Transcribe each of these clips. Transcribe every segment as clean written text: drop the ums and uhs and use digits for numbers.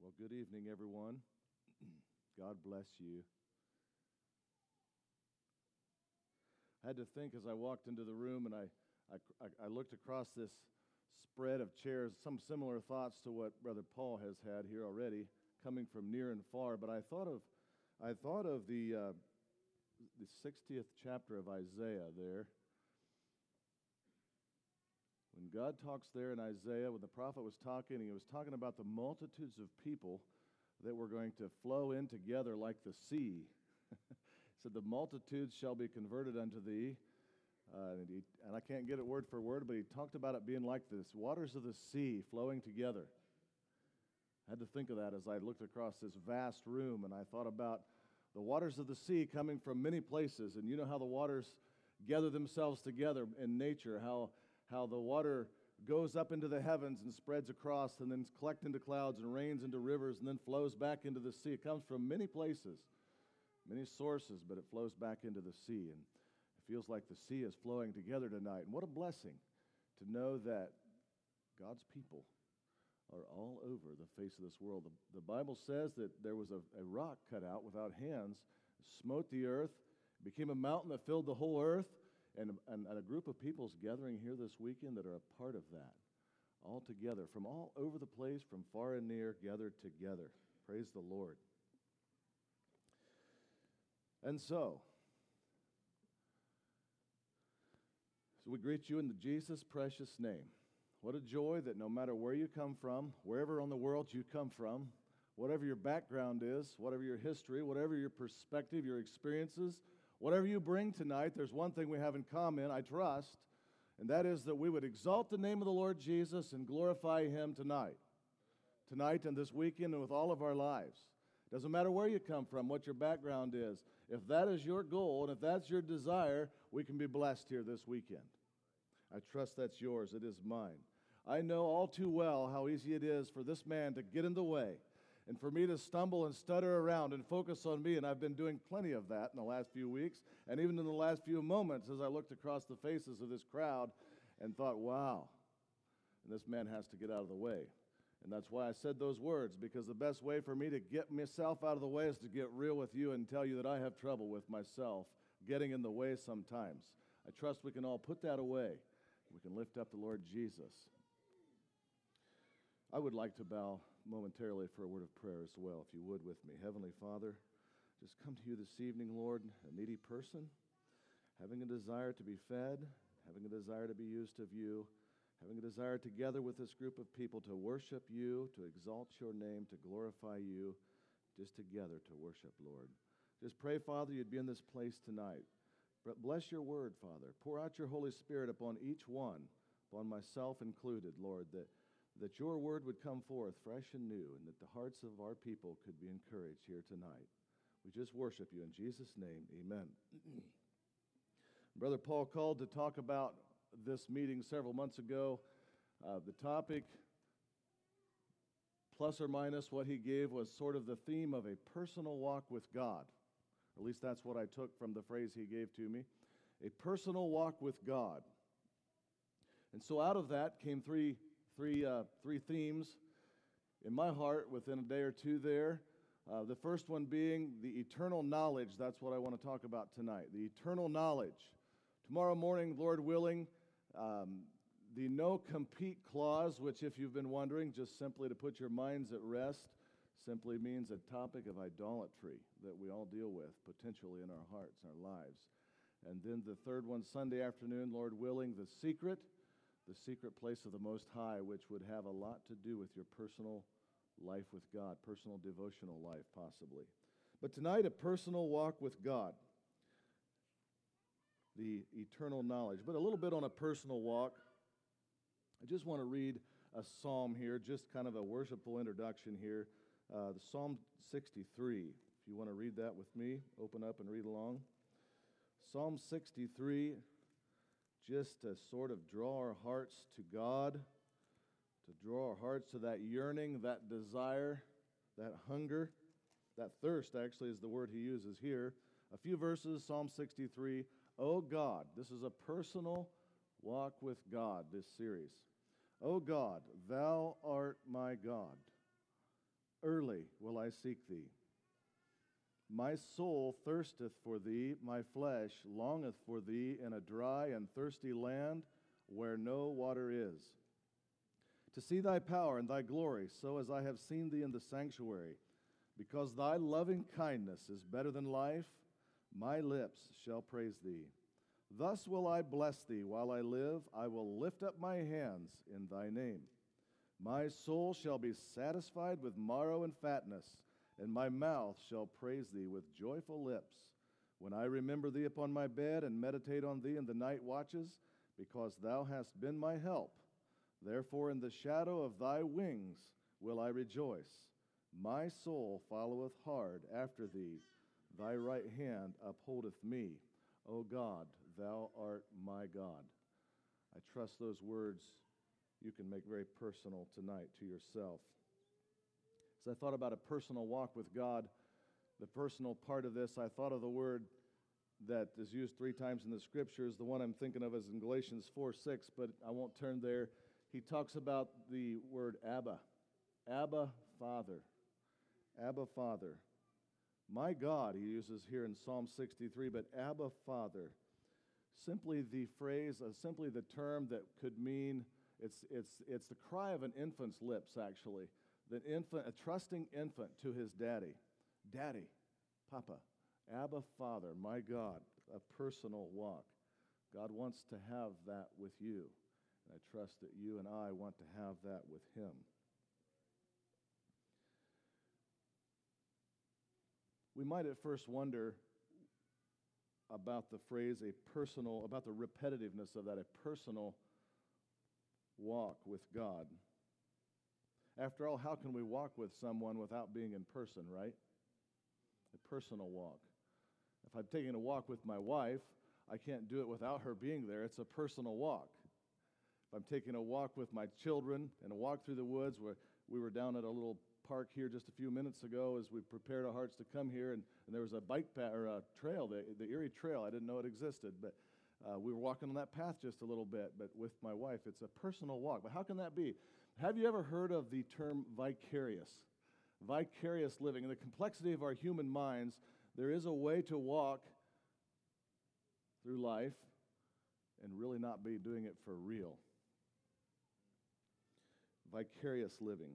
Well, good evening, everyone. God bless you. I had to think as I walked into the room and I looked across this spread of chairs, some similar thoughts to what Brother Paul has had here already, coming from near and far. But I thought of the 60th chapter of Isaiah there. When God talks there in Isaiah, when the prophet was talking, he was talking about the multitudes of people that were going to flow in together like the sea. He said, the multitudes shall be converted unto thee. And I can't get it word for word, but he talked about it being like this, waters of the sea flowing together. I had to think of that as I looked across this vast room, and I thought about the waters of the sea coming from many places. And you know how the waters gather themselves together in nature, how the water goes up into the heavens and spreads across and then collects into clouds and rains into rivers and then flows back into the sea. It comes from many places, many sources, but it flows back into the sea. And it feels like the sea is flowing together tonight. And what a blessing to know that God's people are all over the face of this world. The Bible says that there was a rock cut out without hands, smote the earth, became a mountain that filled the whole earth. And a group of people's gathering here this weekend that are a part of that, all together, from all over the place, from far and near, gathered together. Praise the Lord. And so we greet you in the Jesus' precious name. What a joy that no matter where you come from, wherever on the world you come from, whatever your background is, whatever your history, whatever your perspective, your experiences, whatever you bring tonight, there's one thing we have in common, I trust, and that is that we would exalt the name of the Lord Jesus and glorify Him tonight and this weekend and with all of our lives. It doesn't matter where you come from, what your background is. If that is your goal and if that's your desire, we can be blessed here this weekend. I trust that's yours. It is mine. I know all too well how easy it is for this man to get in the way and for me to stumble and stutter around and focus on me, and I've been doing plenty of that in the last few weeks, and even in the last few moments as I looked across the faces of this crowd and thought, wow, and this man has to get out of the way. And that's why I said those words, because the best way for me to get myself out of the way is to get real with you and tell you that I have trouble with myself getting in the way sometimes. I trust we can all put that away. We can lift up the Lord Jesus. I would like to bow momentarily for a word of prayer as well, if you would with me. Heavenly Father, just come to you this evening, Lord, a needy person, having a desire to be fed, having a desire to be used of you, having a desire together with this group of people to worship you, to exalt your name, to glorify you, just together to worship, Lord. Just pray, Father, you'd be in this place tonight. Bless your word, Father. Pour out your Holy Spirit upon each one, upon myself included, Lord, that your word would come forth fresh and new, and that the hearts of our people could be encouraged here tonight. We just worship you in Jesus' name, amen. Brother Paul called to talk about this meeting several months ago. The topic, plus or minus what he gave, was sort of the theme of a personal walk with God. Or at least that's what I took from the phrase he gave to me. A personal walk with God. And so out of that came three themes in my heart within a day or two there. The first one being the eternal knowledge. That's what I want to talk about tonight. The eternal knowledge. Tomorrow morning, Lord willing, the no-compete clause, which if you've been wondering, just simply to put your minds at rest, simply means a topic of idolatry that we all deal with potentially in our hearts, our lives. And then the third one, Sunday afternoon, Lord willing, the secret place of the Most High, which would have a lot to do with your personal life with God, personal devotional life possibly. But tonight, a personal walk with God, the eternal knowledge. But a little bit on a personal walk. I just want to read a psalm here, just kind of a worshipful introduction here. The Psalm 63. If you want to read that with me, open up and read along. Psalm 63, just to sort of draw our hearts to God, to draw our hearts to that yearning, that desire, that hunger, that thirst actually is the word he uses here. A few verses, Psalm 63. O God, this is a personal walk with God, this series. O God, thou art my God. Early will I seek thee. My soul thirsteth for thee, my flesh longeth for thee in a dry and thirsty land where no water is. To see thy power and thy glory, so as I have seen thee in the sanctuary. Because thy loving kindness is better than life, my lips shall praise thee. Thus will I bless thee while I live. I will lift up my hands in thy name. My soul shall be satisfied with marrow and fatness, and my mouth shall praise thee with joyful lips. When I remember thee upon my bed and meditate on thee in the night watches, because thou hast been my help. Therefore in the shadow of thy wings will I rejoice. My soul followeth hard after thee. Thy right hand upholdeth me. O God, thou art my God. I trust those words you can make very personal tonight to yourself. As I thought about a personal walk with God, the personal part of this, I thought of the word that is used 3 times in the Scriptures. The one I'm thinking of is in Galatians 4:6, but I won't turn there. He talks about the word Abba. Abba, Father. Abba, Father. My God, he uses here in Psalm 63, but Abba, Father. Simply the phrase, simply the term that could mean, it's the cry of an infant's lips, actually. The infant, a trusting infant to his daddy. Daddy, Papa, Abba, Father, my God, a personal walk. God wants to have that with you. And I trust that you and I want to have that with him. We might at first wonder about the phrase about the repetitiveness of that, a personal walk with God. After all, how can we walk with someone without being in person, right? A personal walk. If I'm taking a walk with my wife, I can't do it without her being there. It's a personal walk. If I'm taking a walk with my children and a walk through the woods, where we were down at a little park here just a few minutes ago as we prepared our hearts to come here, and there was a bike path or a trail, the Erie Trail. I didn't know it existed, but we were walking on that path just a little bit. But with my wife, it's a personal walk. But how can that be? Have you ever heard of the term vicarious? Vicarious living. In the complexity of our human minds, there is a way to walk through life and really not be doing it for real. Vicarious living.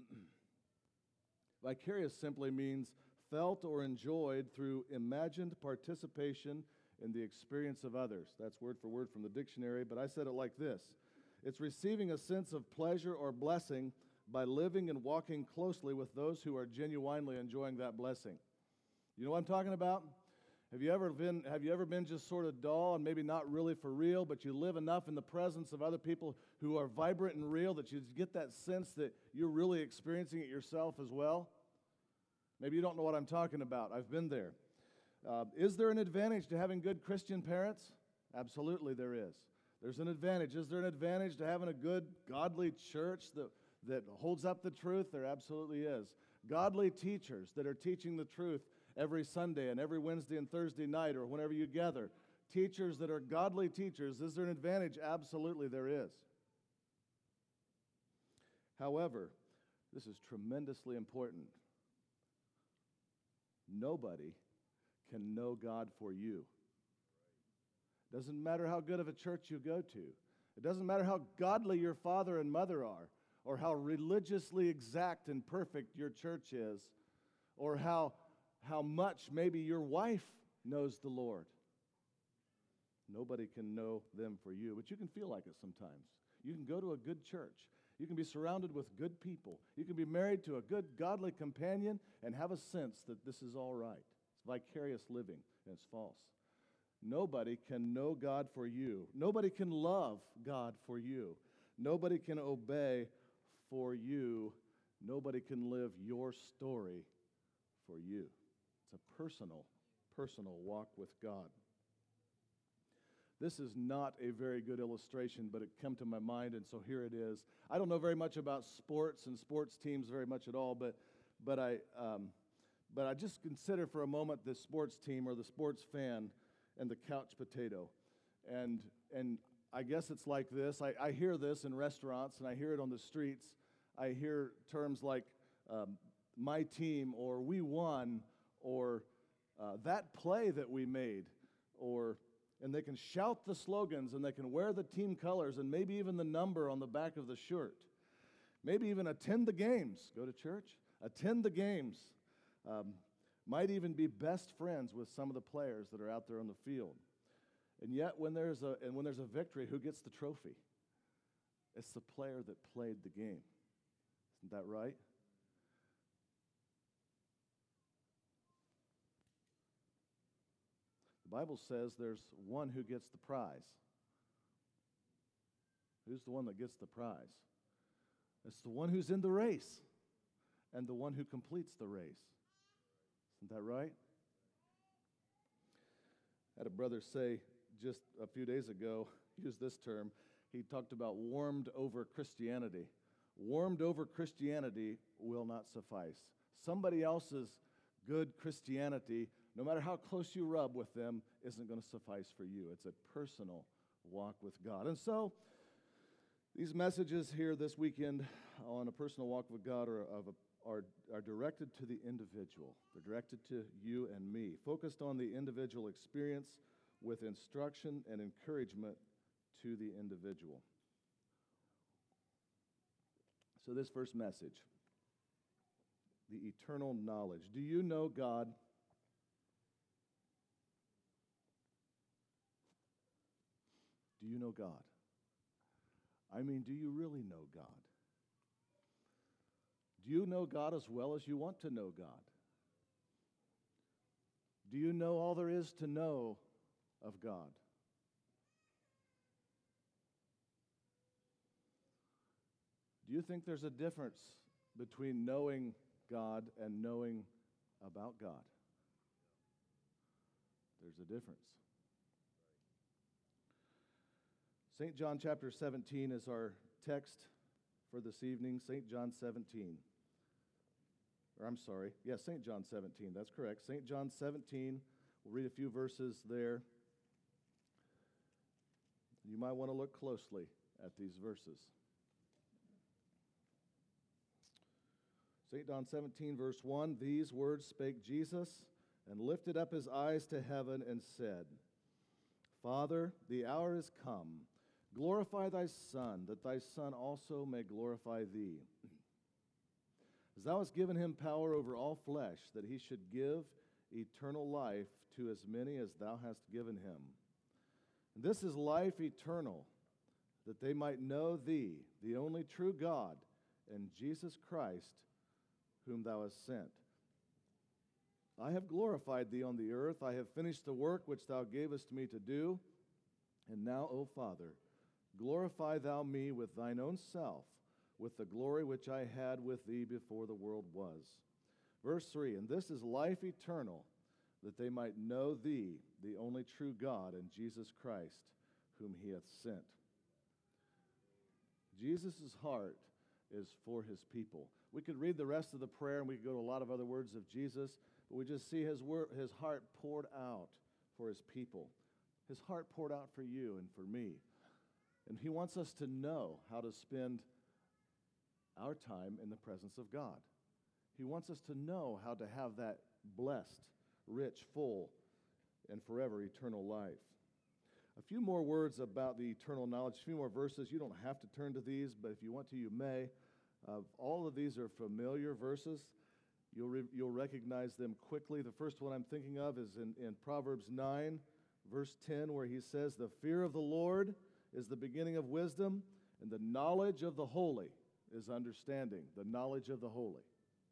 Vicarious simply means felt or enjoyed through imagined participation in the experience of others. That's word for word from the dictionary, but I said it like this. It's receiving a sense of pleasure or blessing by living and walking closely with those who are genuinely enjoying that blessing. You know what I'm talking about? Have you ever been just sort of dull and maybe not really for real, but you live enough in the presence of other people who are vibrant and real that you get that sense that you're really experiencing it yourself as well? Maybe you don't know what I'm talking about. I've been there. Is there an advantage to having good Christian parents? Absolutely there is. There's an advantage. Is there an advantage to having a good, godly church that holds up the truth? There absolutely is. Godly teachers that are teaching the truth every Sunday and every Wednesday and Thursday night or whenever you gather. Teachers that are godly teachers. Is there an advantage? Absolutely there is. However, this is tremendously important. Nobody can know God for you. Doesn't matter how good of a church you go to. It doesn't matter how godly your father and mother are, or how religiously exact and perfect your church is, or how much maybe your wife knows the Lord. Nobody can know them for you, but you can feel like it sometimes. You can go to a good church. You can be surrounded with good people. You can be married to a good, godly companion and have a sense that this is all right. It's vicarious living, and it's false. Nobody can know God for you. Nobody can love God for you. Nobody can obey for you. Nobody can live your story for you. It's a personal walk with God. This is not a very good illustration, but it came to my mind, and so here it is. I don't know very much about sports and sports teams very much at all, but I just consider for a moment the sports team or the sports fan and the couch potato. And I guess it's like this. I hear this in restaurants, and I hear it on the streets. I hear terms like my team, or we won, or that play that we made, and they can shout the slogans, and they can wear the team colors, and maybe even the number on the back of the shirt. Maybe even attend the games. Go to church. Attend the games. Might even be best friends with some of the players that are out there on the field. And yet, when there's a victory, who gets the trophy? It's the player that played the game. Isn't that right? The Bible says there's one who gets the prize. Who's the one that gets the prize? It's the one who's in the race and the one who completes the race. Isn't that right? I had a brother say just a few days ago, use this term, he talked about warmed over Christianity. Warmed over Christianity will not suffice. Somebody else's good Christianity, no matter how close you rub with them, isn't going to suffice for you. It's a personal walk with God. And so, these messages here this weekend on a personal walk with God are directed to the individual. They're directed to you and me, focused on the individual experience with instruction and encouragement to the individual. So this first message, the eternal knowledge. Do you know God? Do you know God? I mean, do you really know God? Do you know God as well as you want to know God? Do you know all there is to know of God? Do you think there's a difference between knowing God and knowing about God? There's a difference. St. John chapter 17 is our text for this evening. St. John 17. St. John 17, that's correct. St. John 17, we'll read a few verses there. You might want to look closely at these verses. St. John 17, verse 1, these words spake Jesus, and lifted up his eyes to heaven, and said, Father, the hour is come. Glorify thy Son, that thy Son also may glorify thee. As thou hast given him power over all flesh, that he should give eternal life to as many as thou hast given him. And this is life eternal, that they might know thee, the only true God, and Jesus Christ, whom thou hast sent. I have glorified thee on the earth. I have finished the work which thou gavest me to do. And now, O Father, glorify thou me with thine own self, with the glory which I had with thee before the world was. Verse 3, and this is life eternal, that they might know thee, the only true God, and Jesus Christ, whom he hath sent. Jesus' heart is for his people. We could read the rest of the prayer, and we could go to a lot of other words of Jesus, but we just see his heart poured out for his people. His heart poured out for you and for me. And he wants us to know how to spend our time in the presence of God. He wants us to know how to have that blessed, rich, full, and forever eternal life. A few more words about the eternal knowledge, a few more verses. You don't have to turn to these, but if you want to, you may. All of these are familiar verses. You'll recognize them quickly. The first one I'm thinking of is in Proverbs 9, verse 10, where he says, the fear of the Lord is the beginning of wisdom, and the knowledge of the holy is understanding. The knowledge of the holy.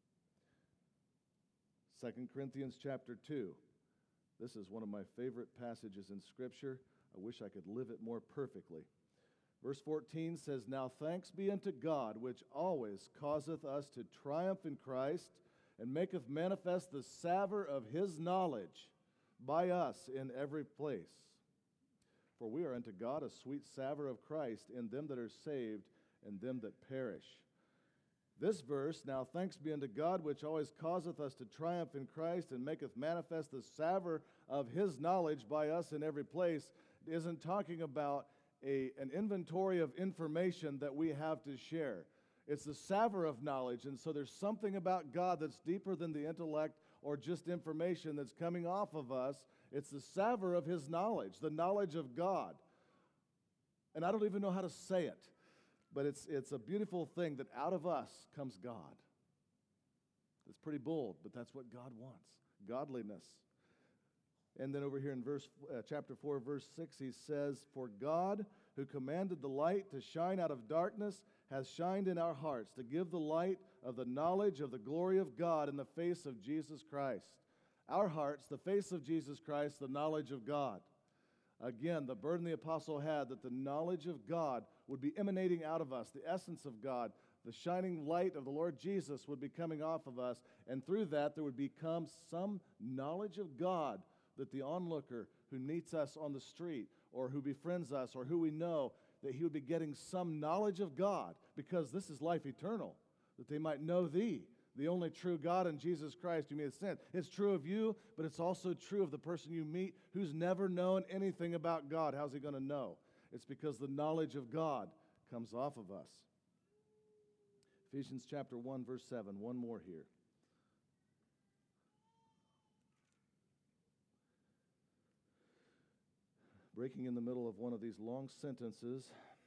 2 Corinthians chapter 2. This is one of my favorite passages in Scripture. I wish I could live it more perfectly. Verse 14 says, now thanks be unto God, which always causeth us to triumph in Christ, and maketh manifest the savour of his knowledge by us in every place. For we are unto God a sweet savour of Christ in them that are saved and them that perish. This verse, now thanks be unto God, which always causeth us to triumph in Christ, and maketh manifest the savour of his knowledge by us in every place, isn't talking about an inventory of information that we have to share. It's the savor of knowledge. And so there's something about God that's deeper than the intellect or just information that's coming off of us. It's the savor of His knowledge, the knowledge of God. And I don't even know how to say it, but it's a beautiful thing that out of us comes God. It's pretty bold, but that's what God wants, godliness. And then over here in chapter 4, verse 6, he says, "For God, who commanded the light to shine out of darkness, has shined in our hearts to give the light of the knowledge of the glory of God in the face of Jesus Christ." Our hearts, the face of Jesus Christ, the knowledge of God. Again, the burden the apostle had that the knowledge of God would be emanating out of us, the essence of God, the shining light of the Lord Jesus would be coming off of us, and through that there would become some knowledge of God that the onlooker who meets us on the street or who befriends us or who we know, that he would be getting some knowledge of God, because this is life eternal, that they might know thee, the only true God, and Jesus Christ whom He has sent. It's true of you, but it's also true of the person you meet who's never known anything about God. How's he going to know? It's because the knowledge of God comes off of us. Ephesians chapter 1, verse 7. One more here. Breaking in the middle of one of these long sentences.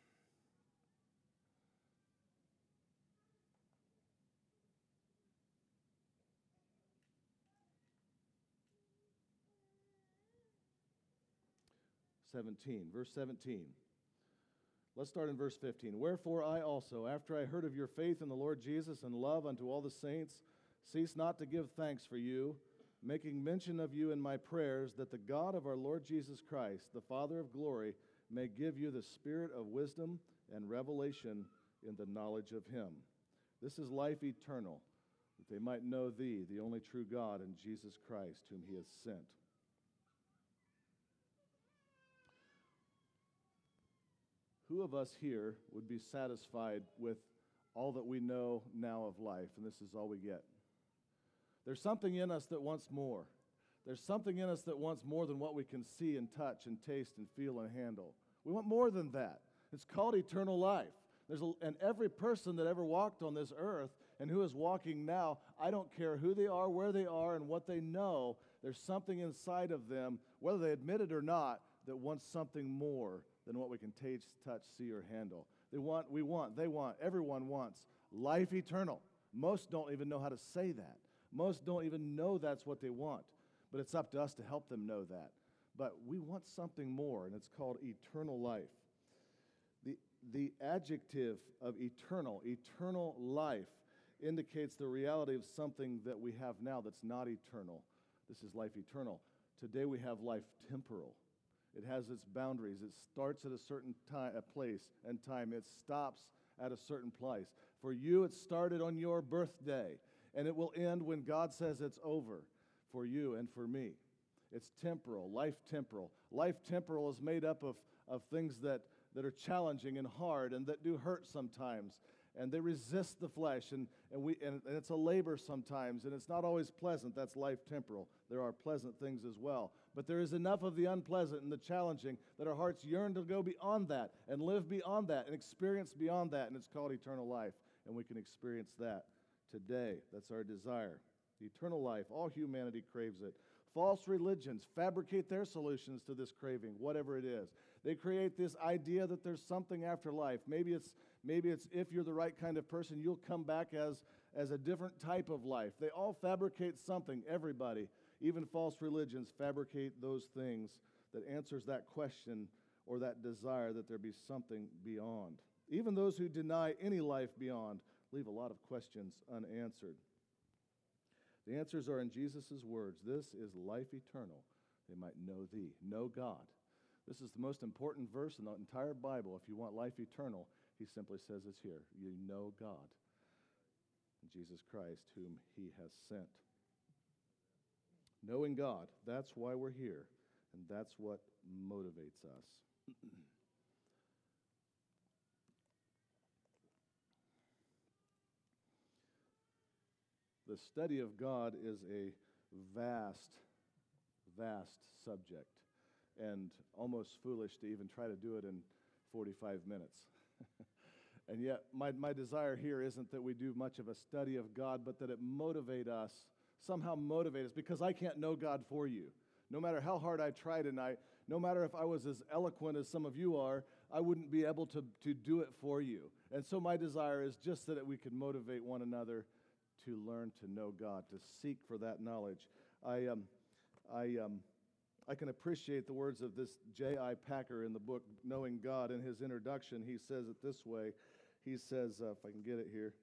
Verse 17. Let's start in verse 15. "Wherefore I also, after I heard of your faith in the Lord Jesus and love unto all the saints, cease not to give thanks for you, making mention of you in my prayers, that the God of our Lord Jesus Christ, the Father of glory, may give you the spirit of wisdom and revelation in the knowledge of Him." This is life eternal, that they might know thee, the only true God, and Jesus Christ, whom He has sent. Who of us here would be satisfied with all that we know now of life, and this is all we get? There's something in us that wants more. There's something in us that wants more than what we can see and touch and taste and feel and handle. We want more than that. It's called eternal life. And every person that ever walked on this earth and who is walking now, I don't care who they are, where they are, and what they know, there's something inside of them, whether they admit it or not, that wants something more than what we can taste, touch, see, or handle. Everyone wants life eternal. Most don't even know how to say that. Most don't even know that's what they want. But it's up to us to help them know that. But we want something more, and it's called eternal life. The adjective of eternal life, indicates the reality of something that we have now that's not eternal. This is life eternal. Today we have life temporal. It has its boundaries. It starts at a certain place and time. It stops at a certain place. For you, it started on your birthday, and it will end when God says it's over for you and for me. It's temporal, life temporal. Life temporal is made up of things that are challenging and hard and that do hurt sometimes. And they resist the flesh, and it's a labor sometimes, and it's not always pleasant. That's life temporal. There are pleasant things as well. But there is enough of the unpleasant and the challenging that our hearts yearn to go beyond that and live beyond that and experience beyond that, and it's called eternal life. And we can experience that today. That's our desire. Eternal life, all humanity craves it. False religions fabricate their solutions to this craving, whatever it is. They create this idea that there's something after life. Maybe it's if you're the right kind of person, you'll come back as a different type of life. They all fabricate something, everybody. Even false religions fabricate those things that answers that question or that desire that there be something beyond. Even those who deny any life beyond leave a lot of questions unanswered. The answers are in Jesus' words. This is life eternal. They might know thee, know God. This is the most important verse in the entire Bible. If you want life eternal, he simply says it's here. You know God, Jesus Christ, whom He has sent. Knowing God, that's why we're here, and that's what motivates us. The study of God is a vast, vast subject, and almost foolish to even try to do it in 45 minutes. And yet, my desire here isn't that we do much of a study of God, but that it somehow motivate us, because I can't know God for you. No matter how hard I try tonight, no matter if I was as eloquent as some of you are, I wouldn't be able to do it for you. And so my desire is just that we could motivate one another to learn to know God, to seek for that knowledge. I can appreciate the words of this J.I. Packer in the book Knowing God. In his introduction, he says it this way. He says, if I can get it here,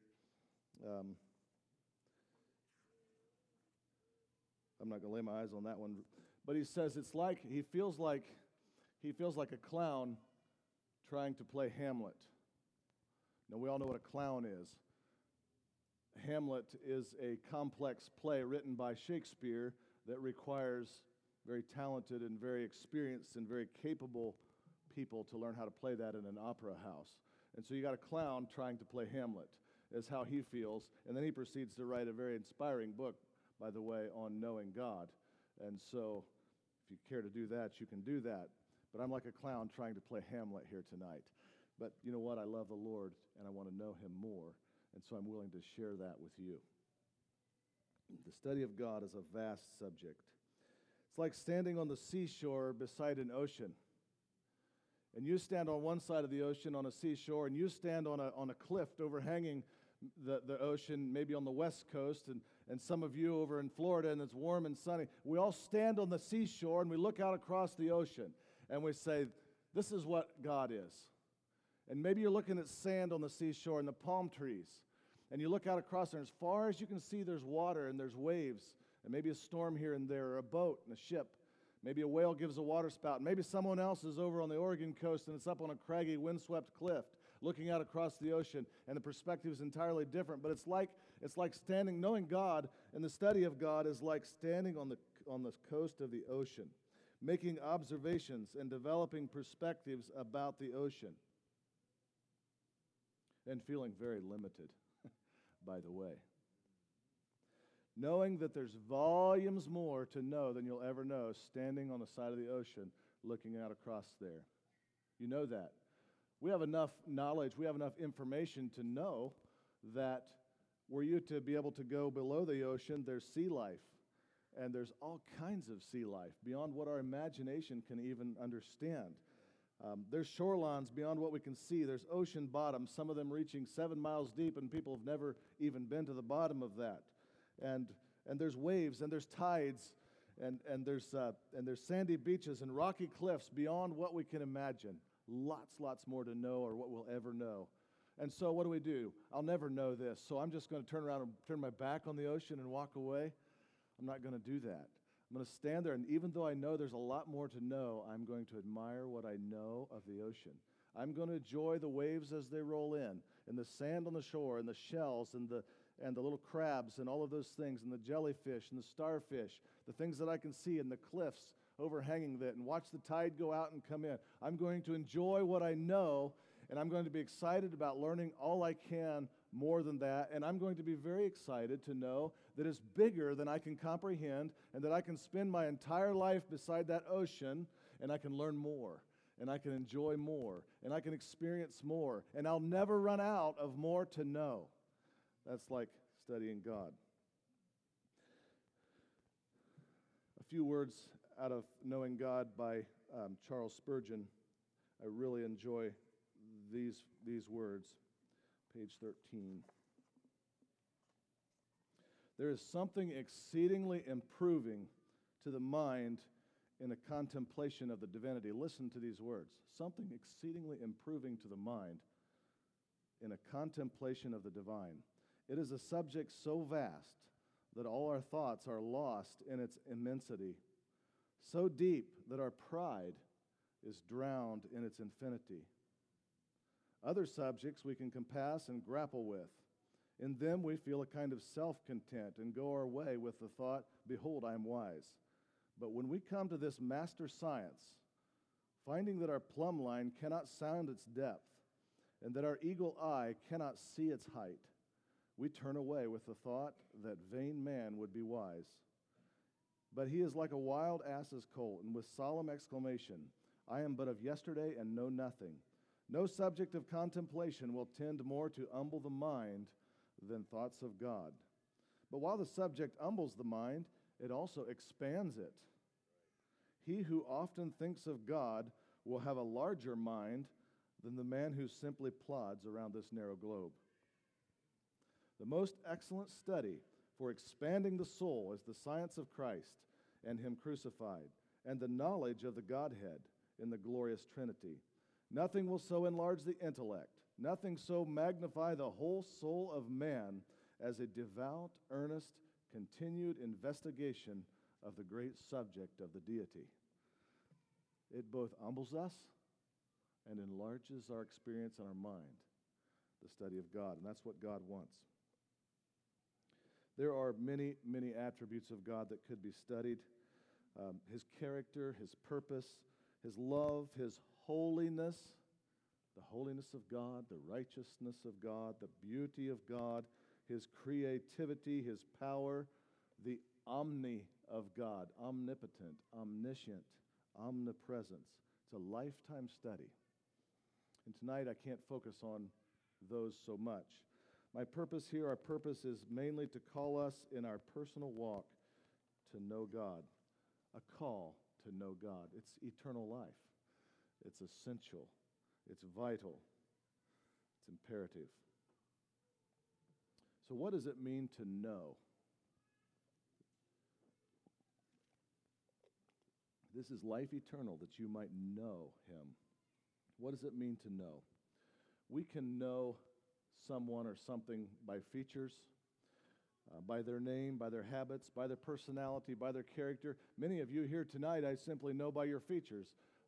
I'm not going to lay my eyes on that one, but he says he feels like a clown trying to play Hamlet. Now, we all know what a clown is. Hamlet is a complex play written by Shakespeare that requires very talented and very experienced and very capable people to learn how to play that in an opera house. And so you got a clown trying to play Hamlet, is how he feels. And then he proceeds to write a very inspiring book, by the way, on knowing God. And so if you care to do that, you can do that. But I'm like a clown trying to play Hamlet here tonight. But you know what? I love the Lord, and I want to know him more. And so I'm willing to share that with you. The study of God is a vast subject. It's like standing on the seashore beside an ocean. And you stand on one side of the ocean on a seashore, and you stand on a cliff overhanging the ocean, maybe on the west coast, and some of you over in Florida, and it's warm and sunny. We all stand on the seashore, and we look out across the ocean, and we say, this is what God is. And maybe you're looking at sand on the seashore and the palm trees, and you look out across there, and as far as you can see, there's water and there's waves, and maybe a storm here and there, or a boat and a ship. Maybe a whale gives a water spout. Maybe someone else is over on the Oregon coast, and it's up on a craggy, windswept cliff, looking out across the ocean, and the perspective is entirely different. But it's like standing, knowing God, and the study of God is like standing on the coast of the ocean, making observations and developing perspectives about the ocean, and feeling very limited, by the way. Knowing that there's volumes more to know than you'll ever know standing on the side of the ocean looking out across there. You know that. We have enough knowledge, we have enough information to know that were you to be able to go below the ocean, there's sea life. And there's all kinds of sea life beyond what our imagination can even understand. There's shorelines beyond what we can see. There's ocean bottoms, some of them reaching 7 miles deep, and people have never even been to the bottom of that. And there's waves, and there's tides, and there's sandy beaches and rocky cliffs beyond what we can imagine. Lots more to know, or what we'll ever know. And so what do? I'll never know this, so I'm just going to turn around and turn my back on the ocean and walk away. I'm not going to do that. I'm going to stand there, and even though I know there's a lot more to know, I'm going to admire what I know of the ocean. I'm going to enjoy the waves as they roll in, and the sand on the shore, and the shells, and the little crabs, and all of those things, and the jellyfish, and the starfish, the things that I can see, and the cliffs overhanging that, and watch the tide go out and come in. I'm going to enjoy what I know, and I'm going to be excited about learning all I can more than that, and I'm going to be very excited to know that it's bigger than I can comprehend, and that I can spend my entire life beside that ocean, and I can learn more, and I can enjoy more, and I can experience more, and I'll never run out of more to know. That's like studying God. A few words out of Knowing God by Charles Spurgeon. I really enjoy these words. Page 13. There is something exceedingly improving to the mind in a contemplation of the divinity. Listen to these words. Something exceedingly improving to the mind in a contemplation of the divine. It is a subject so vast that all our thoughts are lost in its immensity, so deep that our pride is drowned in its infinity. Other subjects we can compass and grapple with. In them we feel a kind of self-content and go our way with the thought, behold, I am wise. But when we come to this master science, finding that our plumb line cannot sound its depth, and that our eagle eye cannot see its height, we turn away with the thought that vain man would be wise. But he is like a wild ass's colt, and with solemn exclamation, I am but of yesterday and know nothing. No subject of contemplation will tend more to humble the mind than thoughts of God. But while the subject humbles the mind, it also expands it. He who often thinks of God will have a larger mind than the man who simply plods around this narrow globe. The most excellent study for expanding the soul is the science of Christ and Him crucified, and the knowledge of the Godhead in the glorious Trinity. Nothing will so enlarge the intellect, nothing so magnify the whole soul of man as a devout, earnest, continued investigation of the great subject of the deity. It both humbles us and enlarges our experience in our mind, the study of God, and that's what God wants. There are many, many attributes of God that could be studied. His character, His purpose, His love, His holiness, the holiness of God, the righteousness of God, the beauty of God, His creativity, His power, the omni of God, omnipotent, omniscient, omnipresence. It's a lifetime study. And tonight I can't focus on those so much. My purpose here, our purpose is mainly to call us in our personal walk to know God. A call to know God. It's eternal life. It's essential. It's vital. It's imperative. So what does it mean to know? This is life eternal, that you might know Him. What does it mean to know? We can know someone or something by features, by their name, by their habits, by their personality, by their character. Many of you here tonight, I simply know by your features.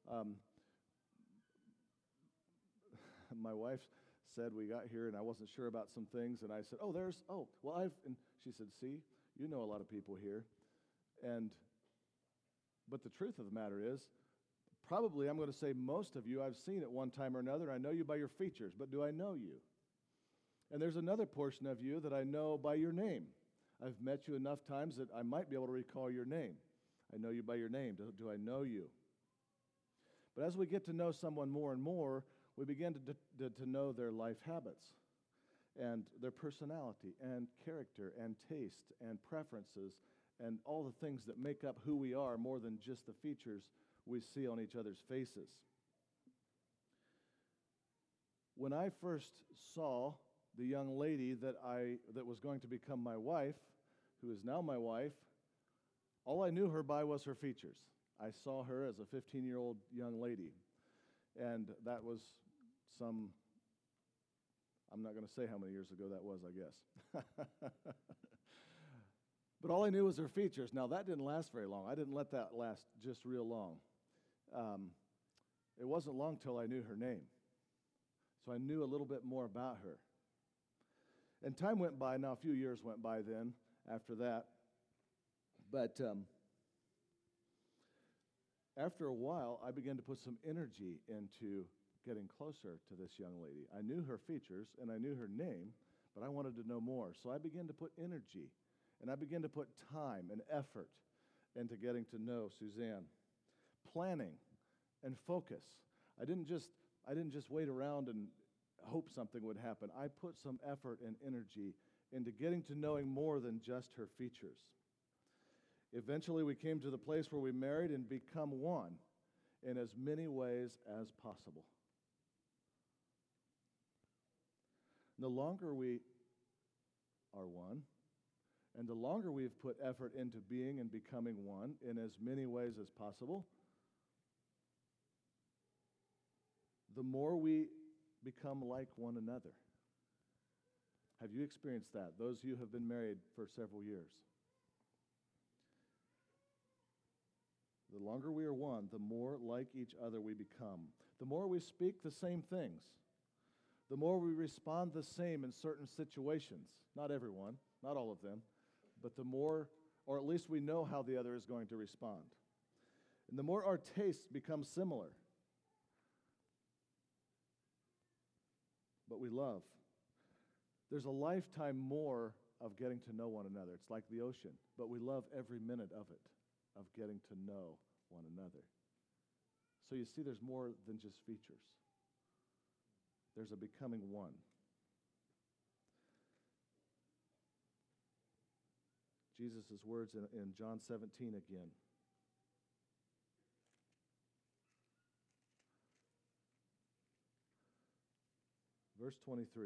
My wife said we got here and I wasn't sure about some things, and I said, and she said, see, you know a lot of people here. But the truth of the matter is, probably I'm going to say most of you I've seen at one time or another. I know you by your features, but do I know you? And there's another portion of you that I know by your name. I've met you enough times that I might be able to recall your name. I know you by your name. Do I know you? But as we get to know someone more and more, we begin to know their life habits and their personality and character and taste and preferences and all the things that make up who we are more than just the features we see on each other's faces. When I first saw the young lady that was going to become my wife, who is now my wife, all I knew her by was her features. I saw her as a 15-year-old young lady, and that was I'm not going to say how many years ago that was, I guess. But all I knew was her features. Now, that didn't last very long. I didn't let that last just real long. It wasn't long till I knew her name. So I knew a little bit more about her. And time went by. Now, a few years went by then after that. But after a while, I began to put some energy into getting closer to this young lady. I knew her features and I knew her name, but I wanted to know more. So I began to put energy and I began to put time and effort into getting to know Suzanne. Planning and focus. I didn't just wait around and hope something would happen. I put some effort and energy into getting to knowing more than just her features. Eventually, we came to the place where we married and become one in as many ways as possible. The longer we are one, and the longer we've put effort into being and becoming one in as many ways as possible, the more we become like one another. Have you experienced that? Those of you who have been married for several years. The longer we are one, the more like each other we become. The more we speak the same things. The more we respond the same in certain situations. Not everyone, not all of them, but the more, or at least we know how the other is going to respond. And the more our tastes become similar. But we love. There's a lifetime more of getting to know one another. It's like the ocean, but we love every minute of it, of getting to know one another. So you see, there's more than just features. There's a becoming one. Jesus' words in John 17 again. Verse 23.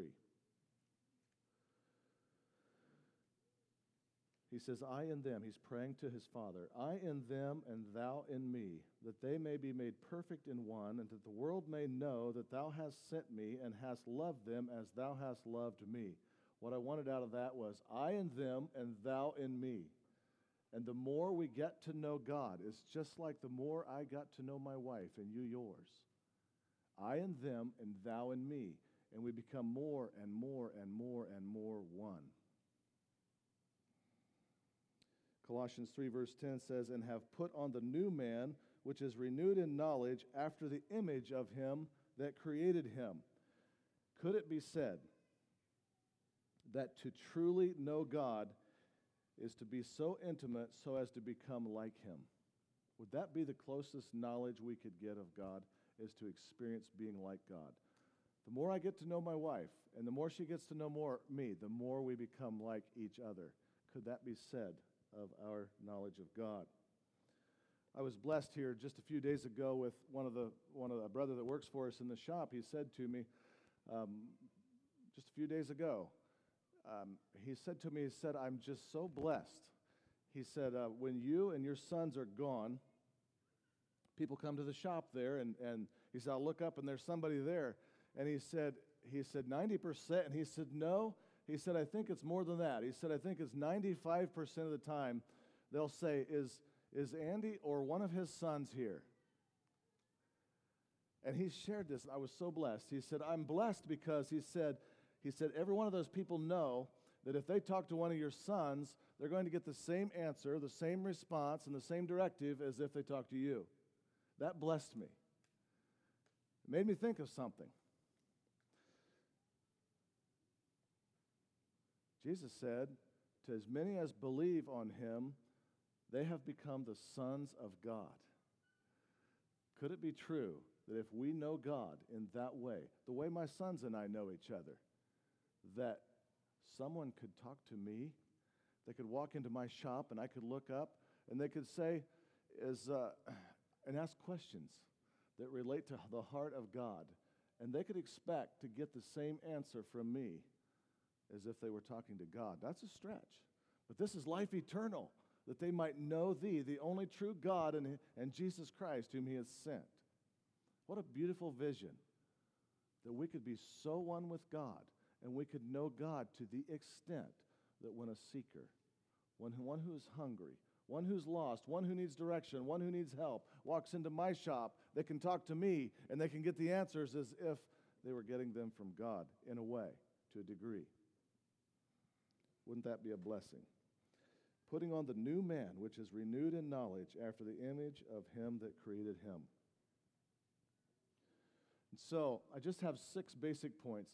He says, I in them, he's praying to his Father, I in them and thou in me, that they may be made perfect in one, and that the world may know that thou hast sent me and hast loved them as thou hast loved me. What I wanted out of that was, I in them and thou in me. And the more we get to know God, it's just like the more I got to know my wife and you yours. I in them and thou in me. And we become more and more and more and more one. Colossians 3 verse 10 says, and have put on the new man, which is renewed in knowledge after the image of him that created him. Could it be said that to truly know God is to be so intimate so as to become like him? Would that be the closest knowledge we could get of God, is to experience being like God? The more I get to know my wife, and the more she gets to know me, the more we become like each other. Could that be said of our knowledge of God? I was blessed here just a few days ago with one of the brother that works for us in the shop. He said to me, just a few days ago, he said to me, I'm just so blessed. He said, when you and your sons are gone, people come to the shop there, and he said, I'll look up and there's somebody there. And he said 90%, and he said, no. He said, I think it's more than that. He said, I think it's 95% of the time they'll say, is Andy or one of his sons here? And he shared this, and I was so blessed. He said, I'm blessed because he said, every one of those people know that if they talk to one of your sons, they're going to get the same answer, the same response, and the same directive as if they talk to you. That blessed me. It made me think of something. Jesus said, to as many as believe on him, they have become the sons of God. Could it be true that if we know God in that way, the way my sons and I know each other, that someone could talk to me, they could walk into my shop and I could look up and they could say, and ask questions that relate to the heart of God, and they could expect to get the same answer from me as if they were talking to God. That's a stretch. But this is life eternal, that they might know thee, the only true God, and Jesus Christ, whom he has sent. What a beautiful vision, that we could be so one with God, and we could know God to the extent that when a seeker, one who is hungry, one who's lost, one who needs direction, one who needs help, walks into my shop, they can talk to me, and they can get the answers as if they were getting them from God, in a way, to a degree. Wouldn't that be a blessing? Putting on the new man, which is renewed in knowledge after the image of him that created him. And so, I just have 6 basic points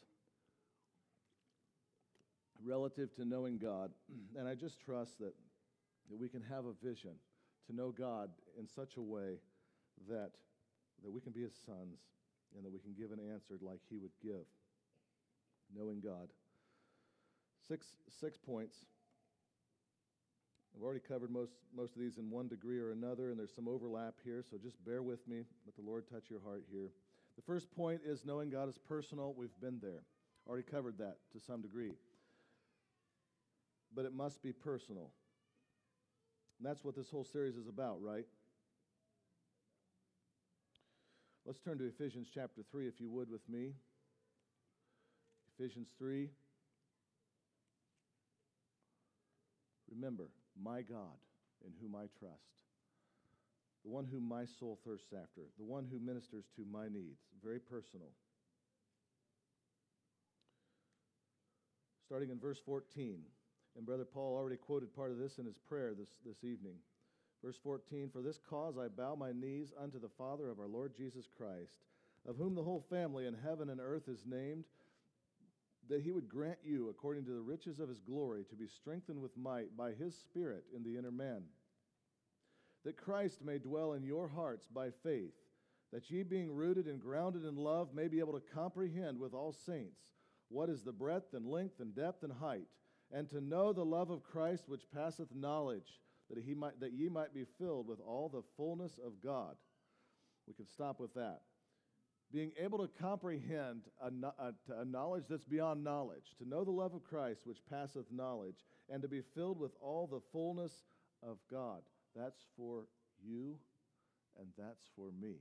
relative to knowing God, and I just trust that we can have a vision to know God in such a way that we can be his sons and that we can give an answer like he would give, knowing God. Six points. I've already covered most of these in one degree or another, and there's some overlap here, so just bear with me. Let the Lord touch your heart here. The first point is knowing God is personal. We've been there. Already covered that to some degree. But it must be personal. And that's what this whole series is about, right? Let's turn to Ephesians chapter 3, if you would, with me. Ephesians 3. Remember, my God, in whom I trust, the one whom my soul thirsts after, the one who ministers to my needs, very personal. Starting in verse 14, and Brother Paul already quoted part of this in his prayer this evening. Verse 14, for this cause I bow my knees unto the Father of our Lord Jesus Christ, of whom the whole family in heaven and earth is named, that he would grant you, according to the riches of his glory, to be strengthened with might by his Spirit in the inner man, that Christ may dwell in your hearts by faith, that ye being rooted and grounded in love may be able to comprehend with all saints what is the breadth and length and depth and height, and to know the love of Christ which passeth knowledge, that ye might be filled with all the fullness of God. We could stop with that. Being able to comprehend a knowledge that's beyond knowledge, to know the love of Christ which passeth knowledge, and to be filled with all the fullness of God. That's for you, and that's for me.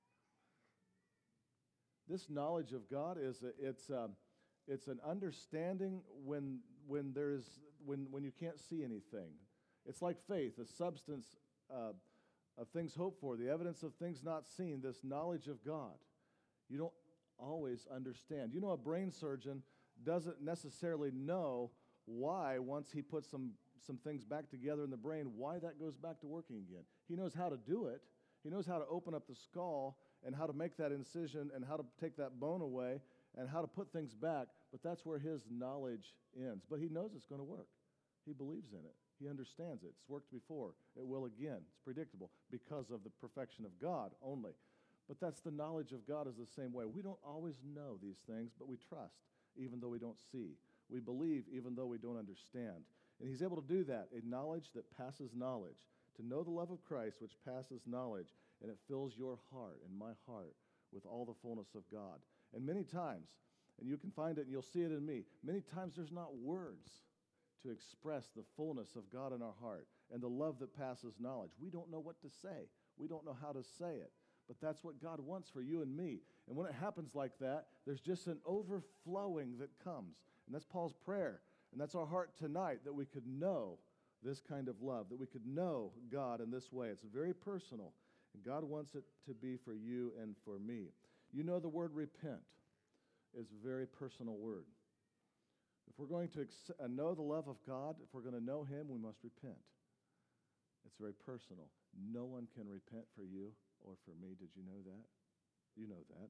This knowledge of God it's an understanding when you can't see anything. It's like faith, the substance of things hoped for, the evidence of things not seen, this knowledge of God. You don't always understand. You know, a brain surgeon doesn't necessarily know why, once he puts some things back together in the brain, why that goes back to working again. He knows how to do it. He knows how to open up the skull and how to make that incision and how to take that bone away and how to put things back, but that's where his knowledge ends. But he knows it's going to work. He believes in it. He understands it. It's worked before. It will again. It's predictable because of the perfection of God only. But that's the knowledge of God is the same way. We don't always know these things, but we trust even though we don't see. We believe even though we don't understand. And he's able to do that, a knowledge that passes knowledge, to know the love of Christ which passes knowledge, and it fills your heart and my heart with all the fullness of God. And many times, and you can find it and you'll see it in me, many times there's not words to express the fullness of God in our heart and the love that passes knowledge. We don't know what to say. We don't know how to say it. But that's what God wants for you and me. And when it happens like that, there's just an overflowing that comes. And that's Paul's prayer. And that's our heart tonight, that we could know this kind of love, that we could know God in this way. It's very personal. And God wants it to be for you and for me. You know, the word repent is a very personal word. If we're going to know the love of God, if we're going to know Him, we must repent. It's very personal. No one can repent for you or for me. Did you know that? You know that.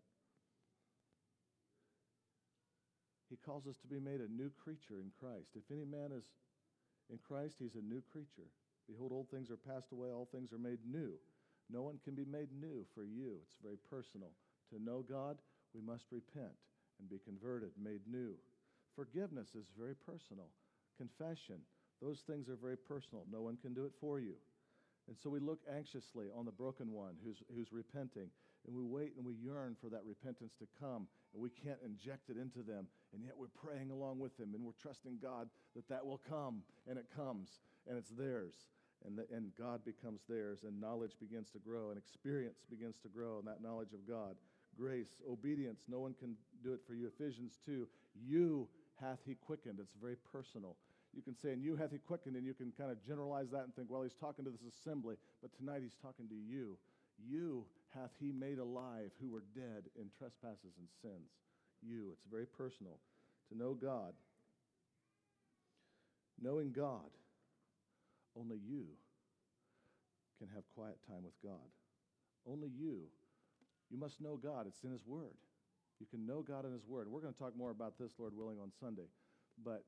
He calls us to be made a new creature in Christ. If any man is in Christ, he's a new creature. Behold, old things are passed away, all things are made new. No one can be made new for you. It's very personal. To know God, we must repent and be converted, made new. Forgiveness is very personal. Confession, those things are very personal. No one can do it for you. And so we look anxiously on the broken one who's repenting, and we wait and we yearn for that repentance to come, and we can't inject it into them, and yet we're praying along with them, and we're trusting God that will come, and it comes, and it's theirs, and God becomes theirs, and knowledge begins to grow, and experience begins to grow, and that knowledge of God. Grace, obedience, no one can do it for you. Ephesians 2, you hath he quickened. It's very personal. You can say, and you hath he quickened, and you can kind of generalize that and think, well, he's talking to this assembly, but tonight he's talking to you. You hath he made alive who were dead in trespasses and sins. You. It's very personal. To know God. Knowing God, only you can have quiet time with God. Only you. You must know God. It's in His Word. You can know God in His Word. We're going to talk more about this, Lord willing, on Sunday. But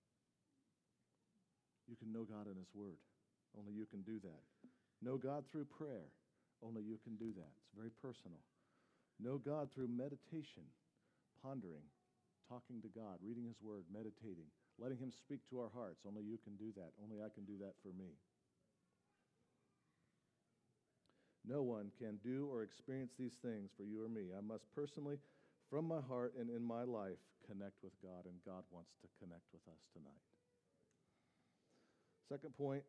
you can know God in His Word. Only you can do that. Know God through prayer. Only you can do that. It's very personal. Know God through meditation, pondering, talking to God, reading His Word, meditating, letting Him speak to our hearts. Only you can do that. Only I can do that for me. No one can do or experience these things for you or me. I must personally, from my heart and in my life, connect with God, and God wants to connect with us tonight. Second point,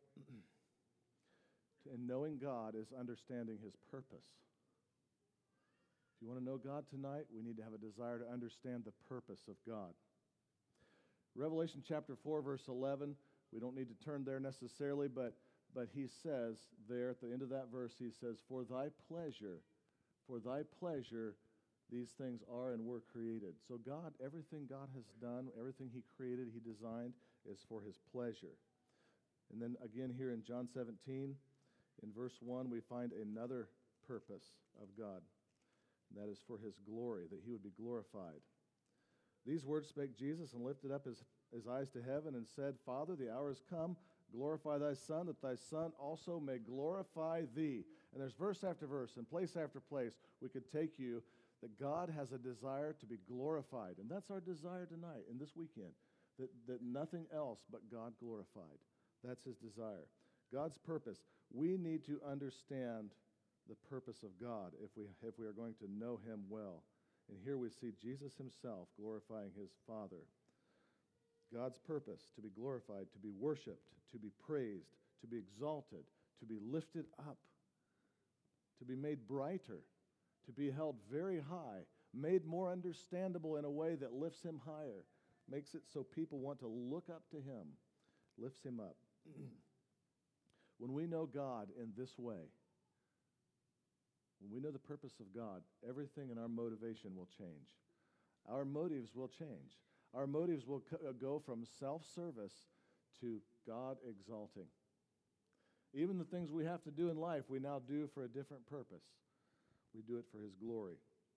in knowing God is understanding His purpose. If you want to know God tonight, we need to have a desire to understand the purpose of God. Revelation chapter 4, verse 11, we don't need to turn there necessarily, but he says there at the end of that verse, he says, for thy pleasure, these things are and were created. So God, everything God has done, everything He created, He designed, is for His pleasure. And then again here in John 17, in verse 1, we find another purpose of God. And that is for His glory, that He would be glorified. These words spake Jesus and lifted up his eyes to heaven and said, Father, the hour is come. Glorify thy Son, that thy Son also may glorify thee. And there's verse after verse and place after place we could take you that God has a desire to be glorified. And that's our desire tonight and this weekend, that nothing else but God glorified. That's his desire. God's purpose. We need to understand the purpose of God if we are going to know him well. And here we see Jesus himself glorifying his Father. God's purpose, to be glorified, to be worshiped, to be praised, to be exalted, to be lifted up, to be made brighter, to be held very high, made more understandable in a way that lifts him higher, makes it so people want to look up to him, lifts him up. When we know God in this way, when we know the purpose of God, everything in our motivation will change. Our motives will change. Our motives will go from self-service to God exalting. Even the things we have to do in life, we now do for a different purpose. We do it for his glory.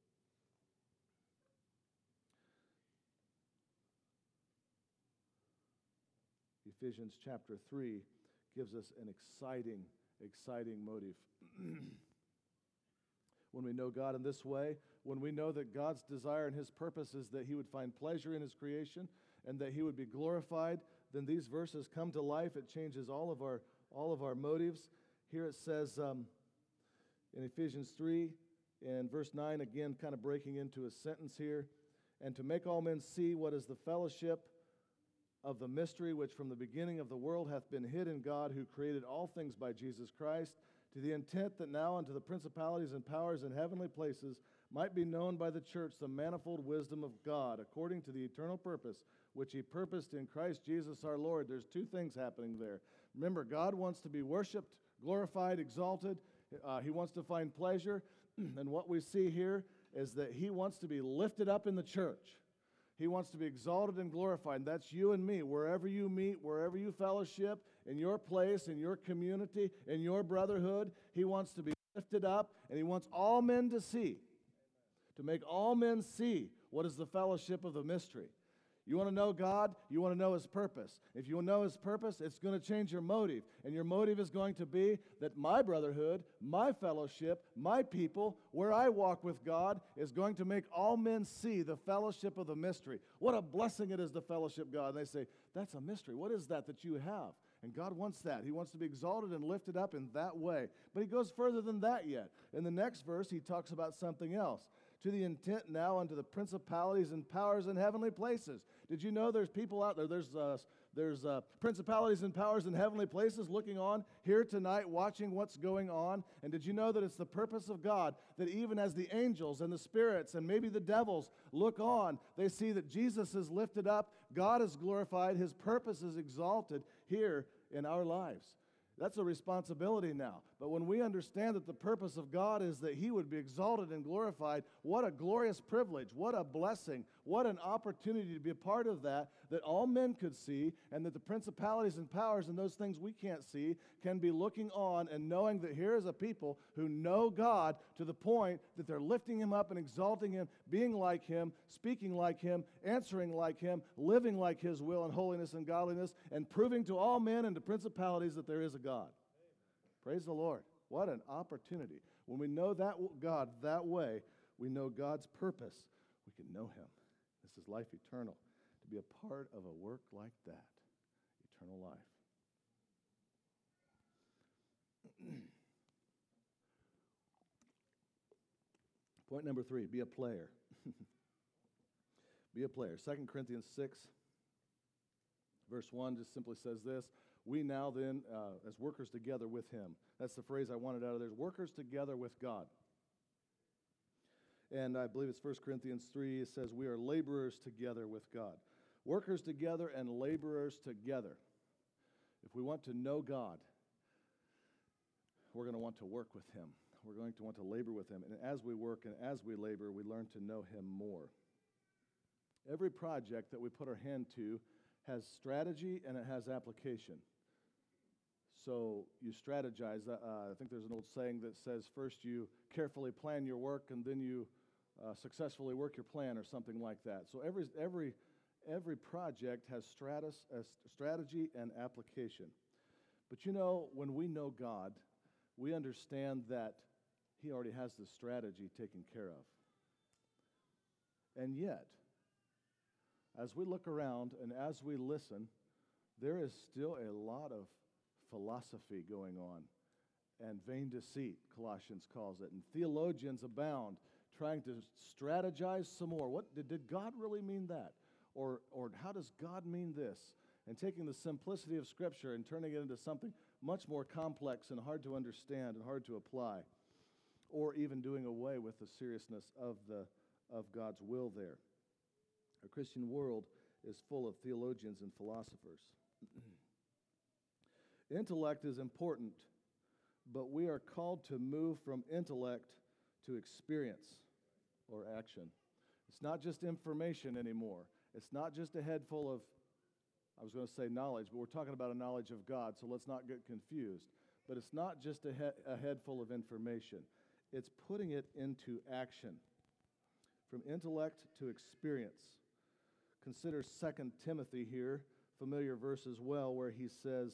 Ephesians chapter 3 gives us an exciting motive. When we know God in this way, when we know that God's desire and his purpose is that he would find pleasure in his creation and that he would be glorified, then these verses come to life. It changes all of our motives. Here it says in Ephesians 3 and verse 9, again kind of breaking into a sentence here, and to make all men see what is the fellowship of the mystery which from the beginning of the world hath been hid in God, who created all things by Jesus Christ, to the intent that now unto the principalities and powers in heavenly places might be known by the church the manifold wisdom of God, according to the eternal purpose which he purposed in Christ Jesus our Lord. There's two things happening there. Remember, God wants to be worshiped, glorified, exalted. He wants to find pleasure. And what we see here is that he wants to be lifted up in the church. He wants to be exalted and glorified. And that's you and me. Wherever you meet, wherever you fellowship, in your place, in your community, in your brotherhood, he wants to be lifted up, and he wants all men to see, to make all men see what is the fellowship of the mystery. You want to know God? You want to know his purpose. If you know his purpose, it's going to change your motive. And your motive is going to be that my brotherhood, my fellowship, my people, where I walk with God, is going to make all men see the fellowship of the mystery. What a blessing it is to fellowship God. And they say, that's a mystery. What is that you have? And God wants that. He wants to be exalted and lifted up in that way. But he goes further than that yet. In the next verse, he talks about something else. To the intent now unto the principalities and powers in heavenly places. Did you know there's people out there, there's principalities and powers in heavenly places looking on here tonight, watching what's going on? And did you know that it's the purpose of God that even as the angels and the spirits and maybe the devils look on, they see that Jesus is lifted up, God is glorified, his purpose is exalted here in our lives. That's a responsibility now. But when we understand that the purpose of God is that he would be exalted and glorified, what a glorious privilege, what a blessing, what an opportunity to be a part of that all men could see, and that the principalities and powers and those things we can't see can be looking on and knowing that here is a people who know God to the point that they're lifting him up and exalting him, being like him, speaking like him, answering like him, living like his will and holiness and godliness, and proving to all men and to principalities that there is a God. Amen. Praise the Lord. What an opportunity. When we know that God that way, we know God's purpose. We can know him. This is life eternal. To be a part of a work like that, eternal life. Point number 3, be a player. Be a player. 2 Corinthians 6, verse 1 just simply says this: we now then, as workers together with him. That's the phrase I wanted out of there. Workers together with God. And I believe it's 1 Corinthians 3. It says we are laborers together with God. Workers together and laborers together. If we want to know God, we're going to want to work with him. We're going to want to labor with him. And as we work and as we labor, we learn to know him more. Every project that we put our hand to has strategy and it has application. So you strategize. I think there's an old saying that says first you carefully plan your work and then you successfully work your plan, or something like that. So every project has strategy and application. But you know, when we know God, we understand that he already has the strategy taken care of. And yet, as we look around and as we listen, there is still a lot of philosophy going on and vain deceit, Colossians calls it. And theologians abound trying to strategize some more. What did God really mean that? Or how does God mean this? And taking the simplicity of Scripture and turning it into something much more complex and hard to understand and hard to apply. Or even doing away with the seriousness of God's will there. Our Christian world is full of theologians and philosophers. Intellect is important, but we are called to move from intellect to experience or action. It's not just information anymore. It's not just a head full of, I was going to say knowledge, but we're talking about a knowledge of God, so let's not get confused. But it's not just a head full of information. It's putting it into action. From intellect to experience. Consider 2 Timothy here, familiar verse as well, where he says,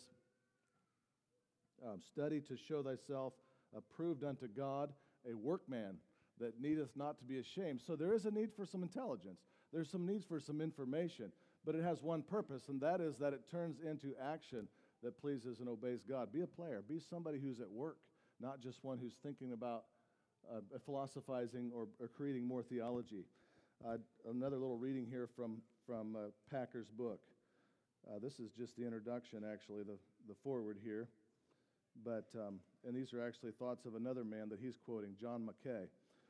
study to show thyself approved unto God, a workman that needeth not to be ashamed. So there is a need for some intelligence. There's some needs for some information, but it has one purpose, and that is that it turns into action that pleases and obeys God. Be a player. Be somebody who's at work, not just one who's thinking about philosophizing or creating more theology. Another little reading here from Packer's book. This is just the introduction, actually, the foreword here. But and these are actually thoughts of another man that he's quoting, John Mackay.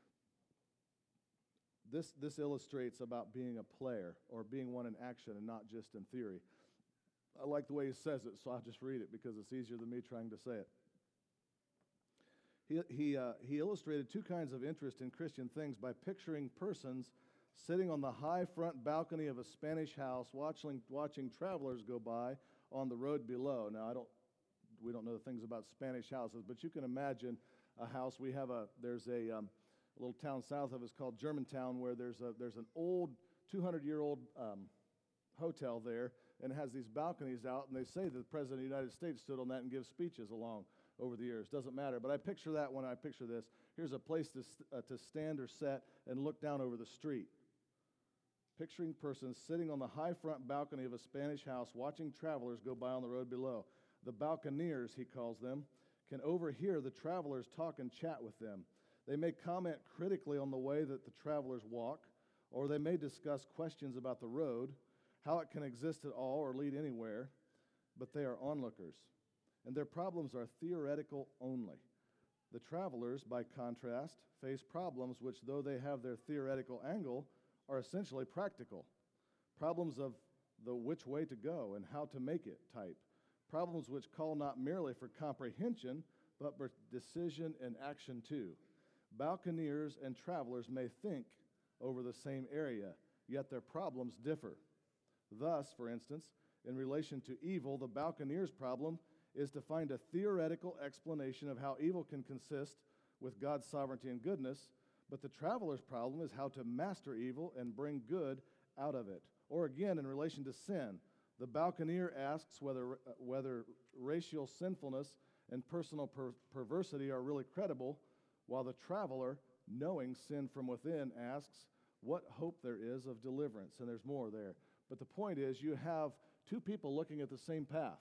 This illustrates about being a player or being one in action and not just in theory. I like the way he says it, so I'll just read it because it's easier than me trying to say it. He illustrated two kinds of interest in Christian things by picturing persons sitting on the high front balcony of a Spanish house watching travelers go by on the road below. Now, we don't know the things about Spanish houses, but you can imagine a house. There's a little town south of us called Germantown where there's an old 200-year-old hotel there, and it has these balconies out, and they say that the President of the United States stood on that and gives speeches along over the years. Doesn't matter, but I picture that when I picture this. Here's a place to stand or sit and look down over the street. Picturing persons sitting on the high front balcony of a Spanish house watching travelers go by on the road below. The balconeers, he calls them, can overhear the travelers talk and chat with them. They may comment critically on the way that the travelers walk, or they may discuss questions about the road, how it can exist at all or lead anywhere, but they are onlookers, and their problems are theoretical only. The travelers, by contrast, face problems which, though they have their theoretical angle, are essentially practical. Problems of the which way to go and how to make it type. Problems which call not merely for comprehension, but for decision and action too. Balconeers and travelers may think over the same area, yet their problems differ. Thus, for instance, in relation to evil, the balconeer's problem is to find a theoretical explanation of how evil can consist with God's sovereignty and goodness, but the traveler's problem is how to master evil and bring good out of it. Or again, in relation to sin, the balconeer asks whether racial sinfulness and personal perversity are really credible, while the traveler, knowing sin from within, asks what hope there is of deliverance. And there's more there. But the point is, you have two people looking at the same path,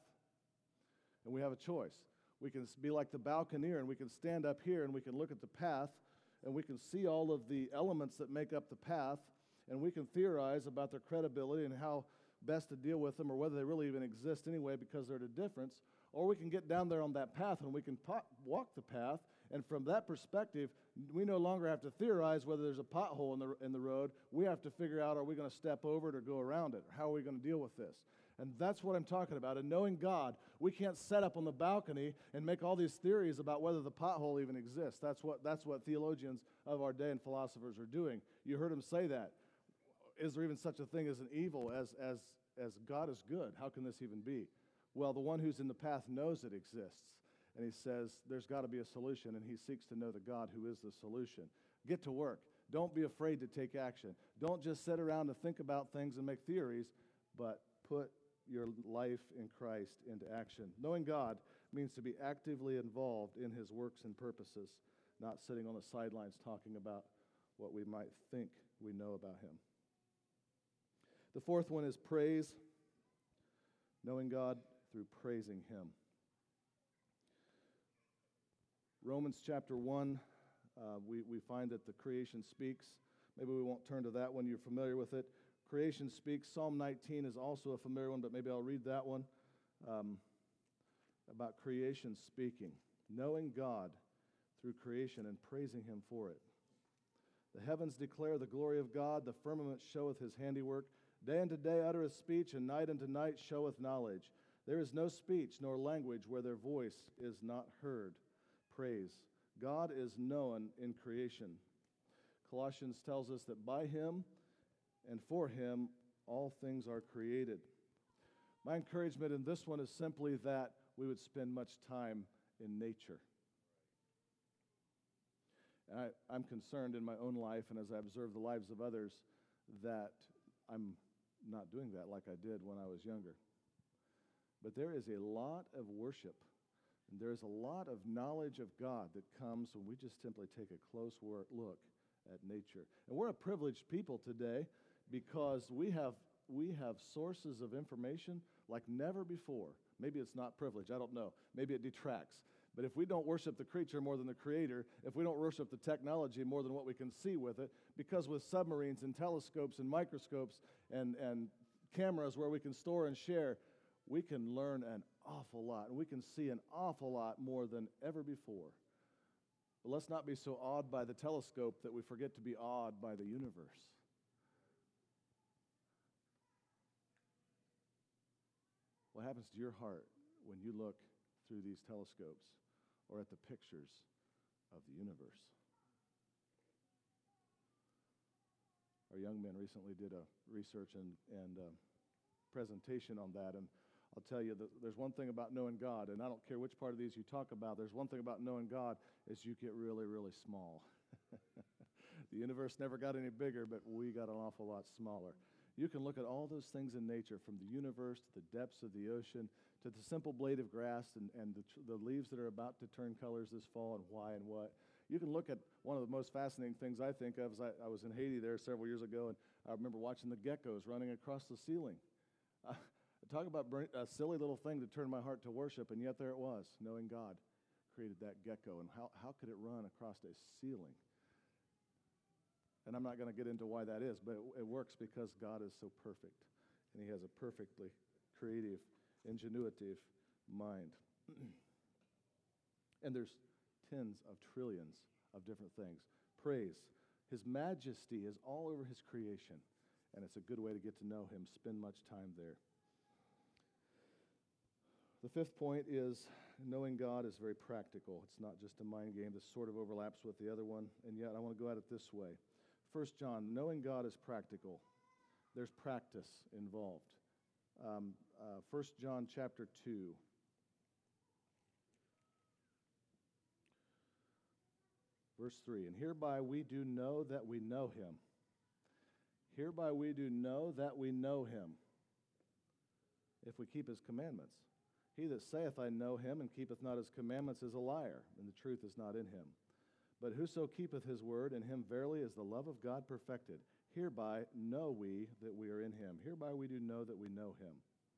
and we have a choice. We can be like the balconeer, and we can stand up here, and we can look at the path, and we can see all of the elements that make up the path, and we can theorize about their credibility and how best to deal with them, or whether they really even exist anyway because they're at a difference. Or we can get down there on that path and we can walk the path, and from that perspective, we no longer have to theorize whether there's a pothole in the road. We have to figure out, are we going to step over it or go around it? How are we going to deal with this? And that's what I'm talking about. And knowing God, we can't set up on the balcony and make all these theories about whether the pothole even exists. That's what theologians of our day and philosophers are doing. You heard them say that. Is there even such a thing as an evil as God is good? How can this even be? Well, the one who's in the path knows it exists. And he says there's got to be a solution, and he seeks to know the God who is the solution. Get to work. Don't be afraid to take action. Don't just sit around and think about things and make theories, but put your life in Christ into action. Knowing God means to be actively involved in his works and purposes, not sitting on the sidelines talking about what we might think we know about him. The fourth one is praise, knowing God through praising him. Romans chapter 1, we find that the creation speaks. Maybe we won't turn to that one. You're familiar with it. Creation speaks. Psalm 19 is also a familiar one, but maybe I'll read that one about creation speaking. Knowing God through creation and praising him for it. The heavens declare the glory of God. The firmament showeth his handiwork. Day unto day uttereth speech, and night unto night showeth knowledge. There is no speech nor language where their voice is not heard. Praise. God is known in creation. Colossians tells us that by him and for him all things are created. My encouragement in this one is simply that we would spend much time in nature. I'm concerned in my own life and as I observe the lives of others that I'm not doing that like I did when I was younger. But there is a lot of worship and there's a lot of knowledge of God that comes when we just simply take a close look at nature. And we're a privileged people today because we have sources of information like never before. Maybe it's not privilege, I don't know. Maybe it detracts. But if we don't worship the creature more than the creator, if we don't worship the technology more than what we can see with it, because with submarines and telescopes and microscopes and cameras where we can store and share, we can learn an awful lot, and we can see an awful lot more than ever before. But let's not be so awed by the telescope that we forget to be awed by the universe. What happens to your heart when you look through these telescopes or at the pictures of the universe? Our young men recently did a research and presentation on that, and I'll tell you that there's one thing about knowing God, and I don't care which part of these you talk about, there's one thing about knowing God is you get really, really small. The universe never got any bigger, but we got an awful lot smaller. You can look at all those things in nature, from the universe to the depths of the ocean to the simple blade of grass and the leaves that are about to turn colors this fall and why and what. You can look at one of the most fascinating things I think of is I was in Haiti there several years ago, and I remember watching the geckos running across the ceiling. Talk about a silly little thing to turn my heart to worship, and yet there it was, knowing God created that gecko, and how could it run across a ceiling? And I'm not going to get into why that is, but it works because God is so perfect, and he has a perfectly creative, ingenuitive mind. And there's tens of trillions of different things. Praise. His majesty is all over his creation, and it's a good way to get to know him, spend much time there. The fifth point is knowing God is very practical. It's not just a mind game. This sort of overlaps with the other one, and yet I want to go at it this way. 1 John, knowing God is practical. There's practice involved. 1 John chapter 2. Verse 3, and hereby we do know that we know him. Hereby we do know that we know him, if we keep his commandments. He that saith, I know him, and keepeth not his commandments is a liar, and the truth is not in him. But whoso keepeth his word, in him verily is the love of God perfected. Hereby know we that we are in him. Hereby we do know that we know him.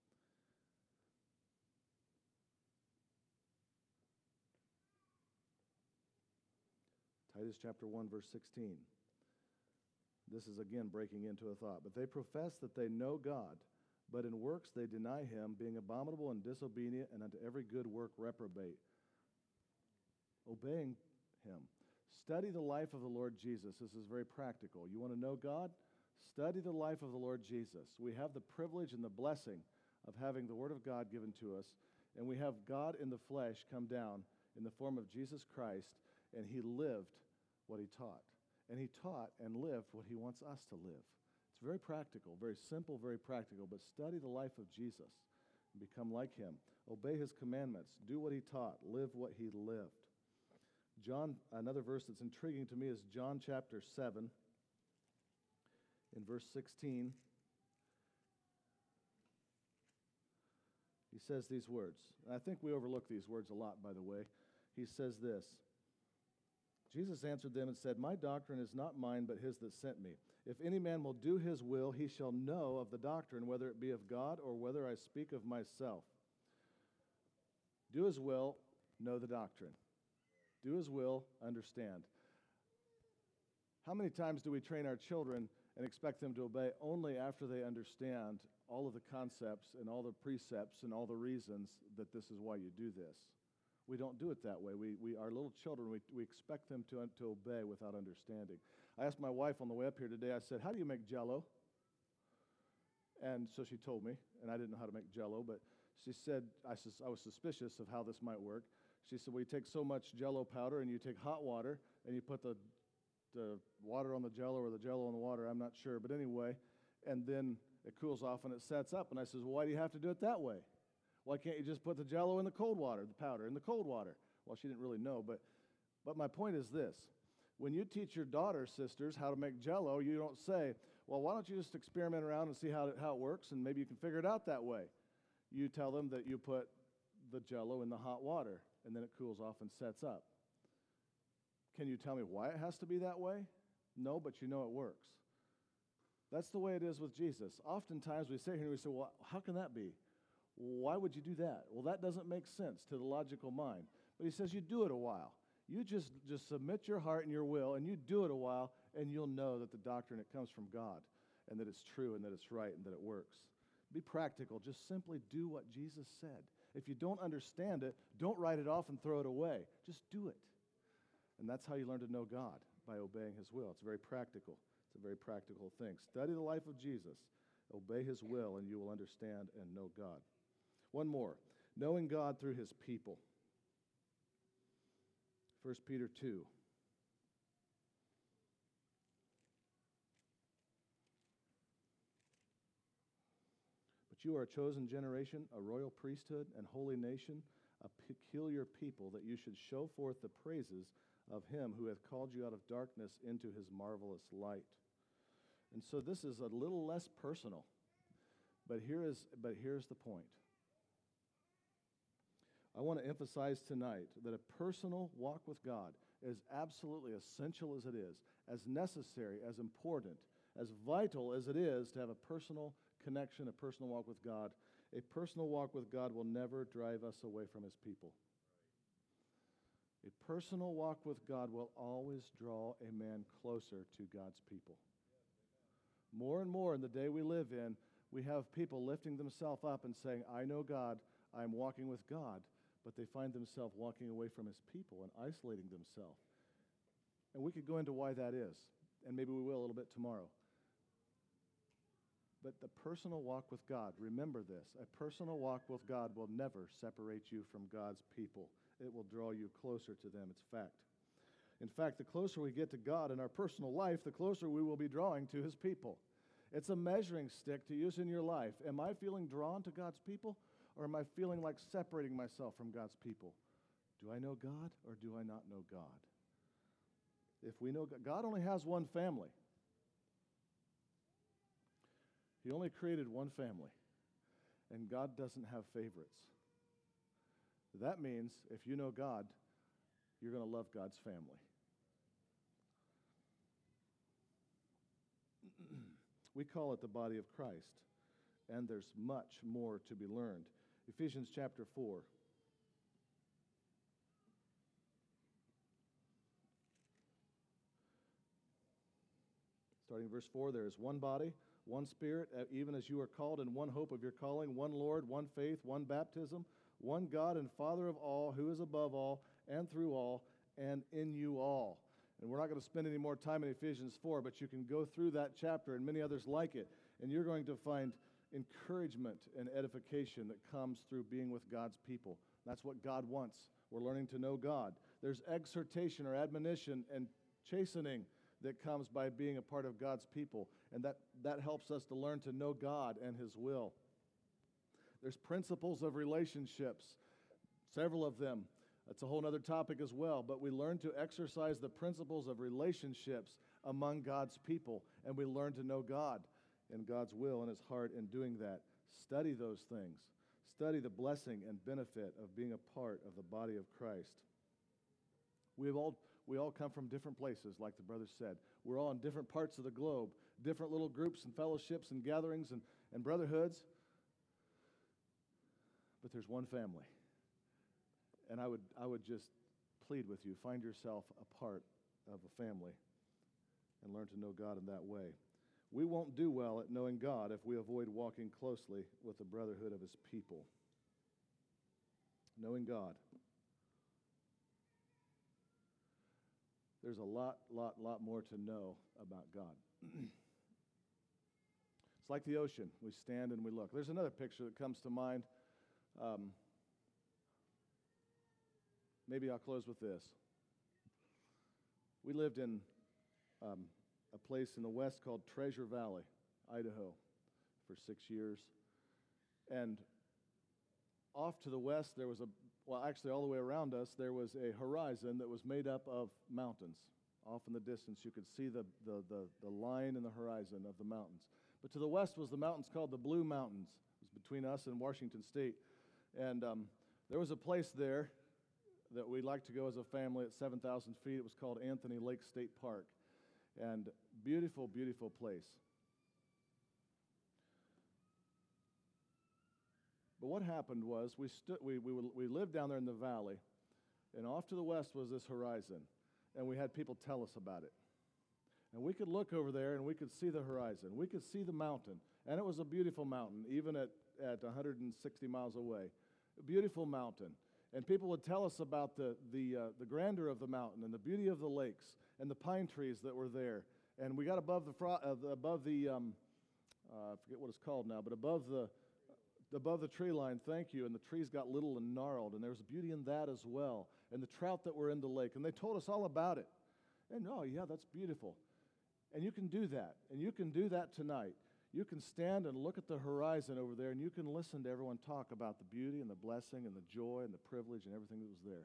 Titus chapter 1, verse 16. This is again breaking into a thought. But they profess that they know God, but in works they deny him, being abominable and disobedient, and unto every good work reprobate. Obeying him. Study the life of the Lord Jesus. This is very practical. You want to know God? Study the life of the Lord Jesus. We have the privilege and the blessing of having the Word of God given to us, and we have God in the flesh come down in the form of Jesus Christ, and he lived what he taught. And he taught and lived what he wants us to live. It's very practical, very simple, very practical, but study the life of Jesus and become like him. Obey his commandments. Do what he taught. Live what he lived. John, another verse that's intriguing to me is John chapter 7 in verse 16. He says these words. And I think we overlook these words a lot, by the way. He says this. Jesus answered them and said, "My doctrine is not mine, but his that sent me. If any man will do his will, he shall know of the doctrine, whether it be of God or whether I speak of myself." Do his will, know the doctrine. Do his will, understand. How many times do we train our children and expect them to obey only after they understand all of the concepts and all the precepts and all the reasons that this is why you do this? We don't do it that way. Our little children, we expect them to obey without understanding. I asked my wife on the way up here today, I said, "How do you make Jell-O?" And so she told me, and I didn't know how to make Jell-O, but she said, I was suspicious of how this might work. She said, "Well, you take so much Jell-O powder and you take hot water and you put the water on the Jell-O or the Jell-O on the water, I'm not sure, but anyway, and then it cools off and it sets up." And I says, "Well, why do you have to do it that way? Why can't you just put the Jell-O in the cold water, the powder in the cold water?" Well, she didn't really know, but my point is this. When you teach your daughter, sisters, how to make Jell-O, you don't say, "Well, why don't you just experiment around and see how it works, and maybe you can figure it out that way." You tell them that you put the Jell-O in the hot water, and then it cools off and sets up. Can you tell me why it has to be that way? No, but you know it works. That's the way it is with Jesus. Oftentimes we sit here and we say, "Well, how can that be? Why would you do that?" Well, that doesn't make sense to the logical mind. But he says you do it a while. You just submit your heart and your will, and you do it a while, and you'll know that the doctrine, it comes from God, and that it's true, and that it's right, and that it works. Be practical. Just simply do what Jesus said. If you don't understand it, don't write it off and throw it away. Just do it. And that's how you learn to know God, by obeying his will. It's very practical. It's a very practical thing. Study the life of Jesus. Obey his will, and you will understand and know God. One more. Knowing God through his people. 1 Peter 2. "But you are a chosen generation, a royal priesthood, and holy nation, a peculiar people, that you should show forth the praises of him who hath called you out of darkness into his marvelous light." And so this is a little less personal, but here's the point. I want to emphasize tonight that a personal walk with God is absolutely essential as it is, as necessary, as important, as vital as it is to have a personal connection, a personal walk with God. A personal walk with God will never drive us away from his people. A personal walk with God will always draw a man closer to God's people. More and more in the day we live in, we have people lifting themselves up and saying, "I know God, I'm walking with God," but they find themselves walking away from his people and isolating themselves. And we could go into why that is, and maybe we will a little bit tomorrow. But the personal walk with God, remember this, a personal walk with God will never separate you from God's people. It will draw you closer to them. It's fact. In fact, the closer we get to God in our personal life, the closer we will be drawing to his people. It's a measuring stick to use in your life. Am I feeling drawn to God's people, or am I feeling like separating myself from God's people? Do I know God, or do I not know God? If we know God only has one family. He only created one family, and God doesn't have favorites. That means if you know God, you're going to love God's family. We call it the body of Christ, and there's much more to be learned. Ephesians chapter 4. Starting verse 4, there is one body, one Spirit, even as you are called in one hope of your calling, one Lord, one faith, one baptism, one God and Father of all, who is above all and through all and in you all. And we're not going to spend any more time in Ephesians 4, but you can go through that chapter and many others like it, and you're going to find encouragement and edification that comes through being with God's people. That's what God wants. We're learning to know God. There's exhortation or admonition and chastening that comes by being a part of God's people, and that helps us to learn to know God and his will. There's principles of relationships, several of them. That's a whole other topic as well, but we learn to exercise the principles of relationships among God's people, and we learn to know God and God's will and his heart in doing that. Study those things. study the blessing and benefit of being a part of the body of Christ. We all come from different places, like the brother said. We're all in different parts of the globe, different little groups and fellowships and gatherings and brotherhoods. But there's one family. And I would just plead with you, find yourself a part of a family and learn to know God in that way. We won't do well at knowing God if we avoid walking closely with the brotherhood of his people. Knowing God. There's a lot more to know about God. It's like the ocean. We stand and we look. There's another picture that comes to mind. Maybe I'll close with this. We lived in a place in the west called Treasure Valley, Idaho, for 6 years. And off to the west, there was actually all the way around us, there was a horizon that was made up of mountains. Off in the distance, you could see the line in the horizon of the mountains. But to the west was the mountains called the Blue Mountains. It was between us and Washington State. And there was a place there that we liked to go as a family at 7,000 feet. It was called Anthony Lake State Park. And beautiful, beautiful place. But what happened was we lived down there in the valley, and off to the west was this horizon, and we had people tell us about it. And we could look over there, and we could see the horizon. We could see the mountain, and it was a beautiful mountain, even at 160 miles away. A beautiful mountain. And people would tell us about the grandeur of the mountain and the beauty of the lakes and the pine trees that were there. And we got above the I forget what it's called now, but above the tree line, thank you, and the trees got little and gnarled, and there was beauty in that as well, and the trout that were in the lake, and they told us all about it. And oh yeah, that's beautiful. And you can do that, and you can do that tonight. You can stand and look at the horizon over there, and you can listen to everyone talk about the beauty and the blessing and the joy and the privilege and everything that was there.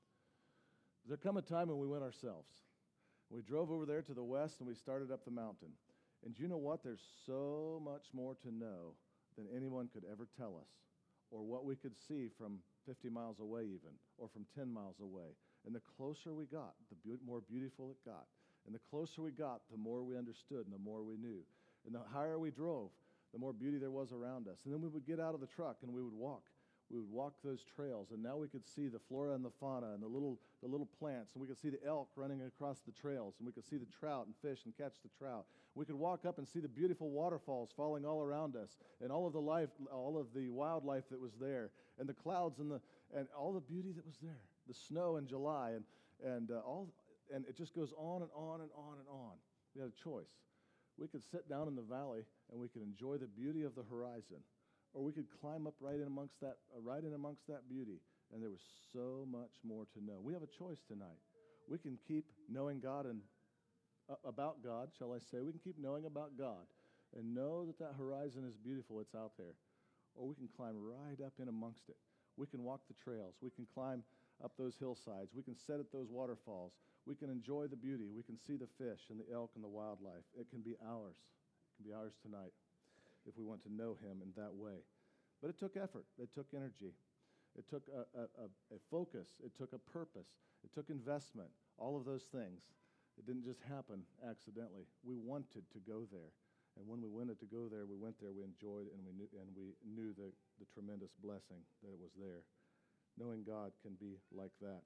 There come a time when we went ourselves. We drove over there to the west, and we started up the mountain. And you know what? There's so much more to know than anyone could ever tell us, or what we could see from 50 miles away even, or from 10 miles away. And the closer we got, the more beautiful it got. And the closer we got, the more we understood and the more we knew. And the higher we drove, the more beauty there was around us. And then we would get out of the truck and we would walk. We would walk those trails, and now we could see the flora and the fauna and the little plants, and we could see the elk running across the trails, and we could see the trout and fish and catch the trout. We could walk up and see the beautiful waterfalls falling all around us, and all of the wildlife that was there, and the clouds and all the beauty that was there. The snow in July and it just goes on and on and on and on. We had a choice. We could sit down in the valley and we could enjoy the beauty of the horizon. Or we could climb up right in amongst that beauty, and there was so much more to know. We have a choice tonight. We can keep knowing God and about God, shall I say. We can keep knowing about God and know that horizon is beautiful, it's out there. Or we can climb right up in amongst it. We can walk the trails. We can climb up those hillsides. We can sit at those waterfalls. We can enjoy the beauty. We can see the fish and the elk and the wildlife. It can be ours. It can be ours tonight, if we want to know him in that way. But it took effort. It took energy. It took a focus. It took a purpose. It took investment. All of those things. It didn't just happen accidentally. We wanted to go there. And when we wanted to go there, we went there, we enjoyed it, and we knew the tremendous blessing that was there. Knowing God can be like that.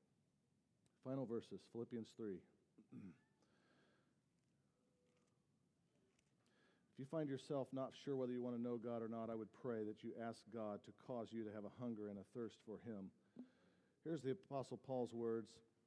Final verses, Philippians 3. If you find yourself not sure whether you want to know God or not, I would pray that you ask God to cause you to have a hunger and a thirst for him. Here's the Apostle Paul's words.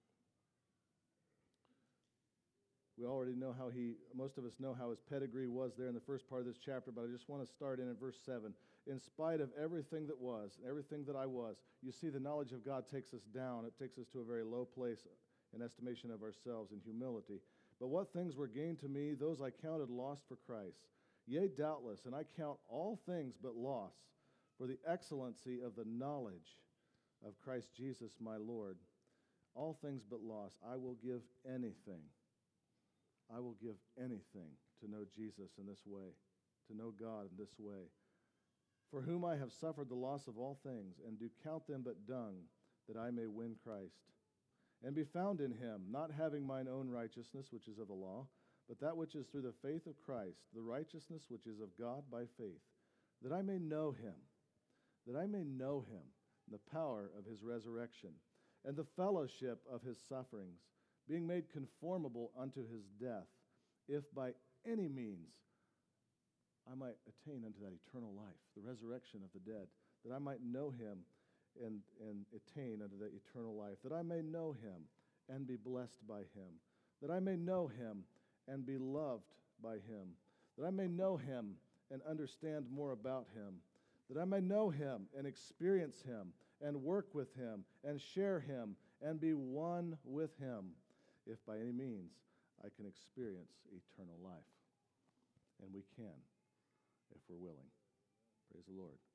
We already know most of us know how his pedigree was there in the first part of this chapter, but I just want to start in at verse 7. In spite of everything that was, everything that I was, you see the knowledge of God takes us down. It takes us to a very low place in estimation of ourselves in humility. But what things were gained to me, those I counted lost for Christ. Yea, doubtless, and I count all things but loss for the excellency of the knowledge of Christ Jesus my Lord. All things but loss. I will give anything. I will give anything to know Jesus in this way, to know God in this way. for whom I have suffered the loss of all things, and do count them but dung, that I may win Christ, and be found in him, not having mine own righteousness, which is of the law, but that which is through the faith of Christ, the righteousness which is of God by faith, that I may know him, the power of his resurrection, and the fellowship of his sufferings, being made conformable unto his death, if by any means I might attain unto that eternal life, the resurrection of the dead, that I might know him and attain unto that eternal life, that I may know him and be blessed by him, that I may know him and be loved by him, that I may know him and understand more about him, that I may know him and experience him and work with him and share him and be one with him, if by any means I can experience eternal life. And we can, if we're willing. Praise the Lord.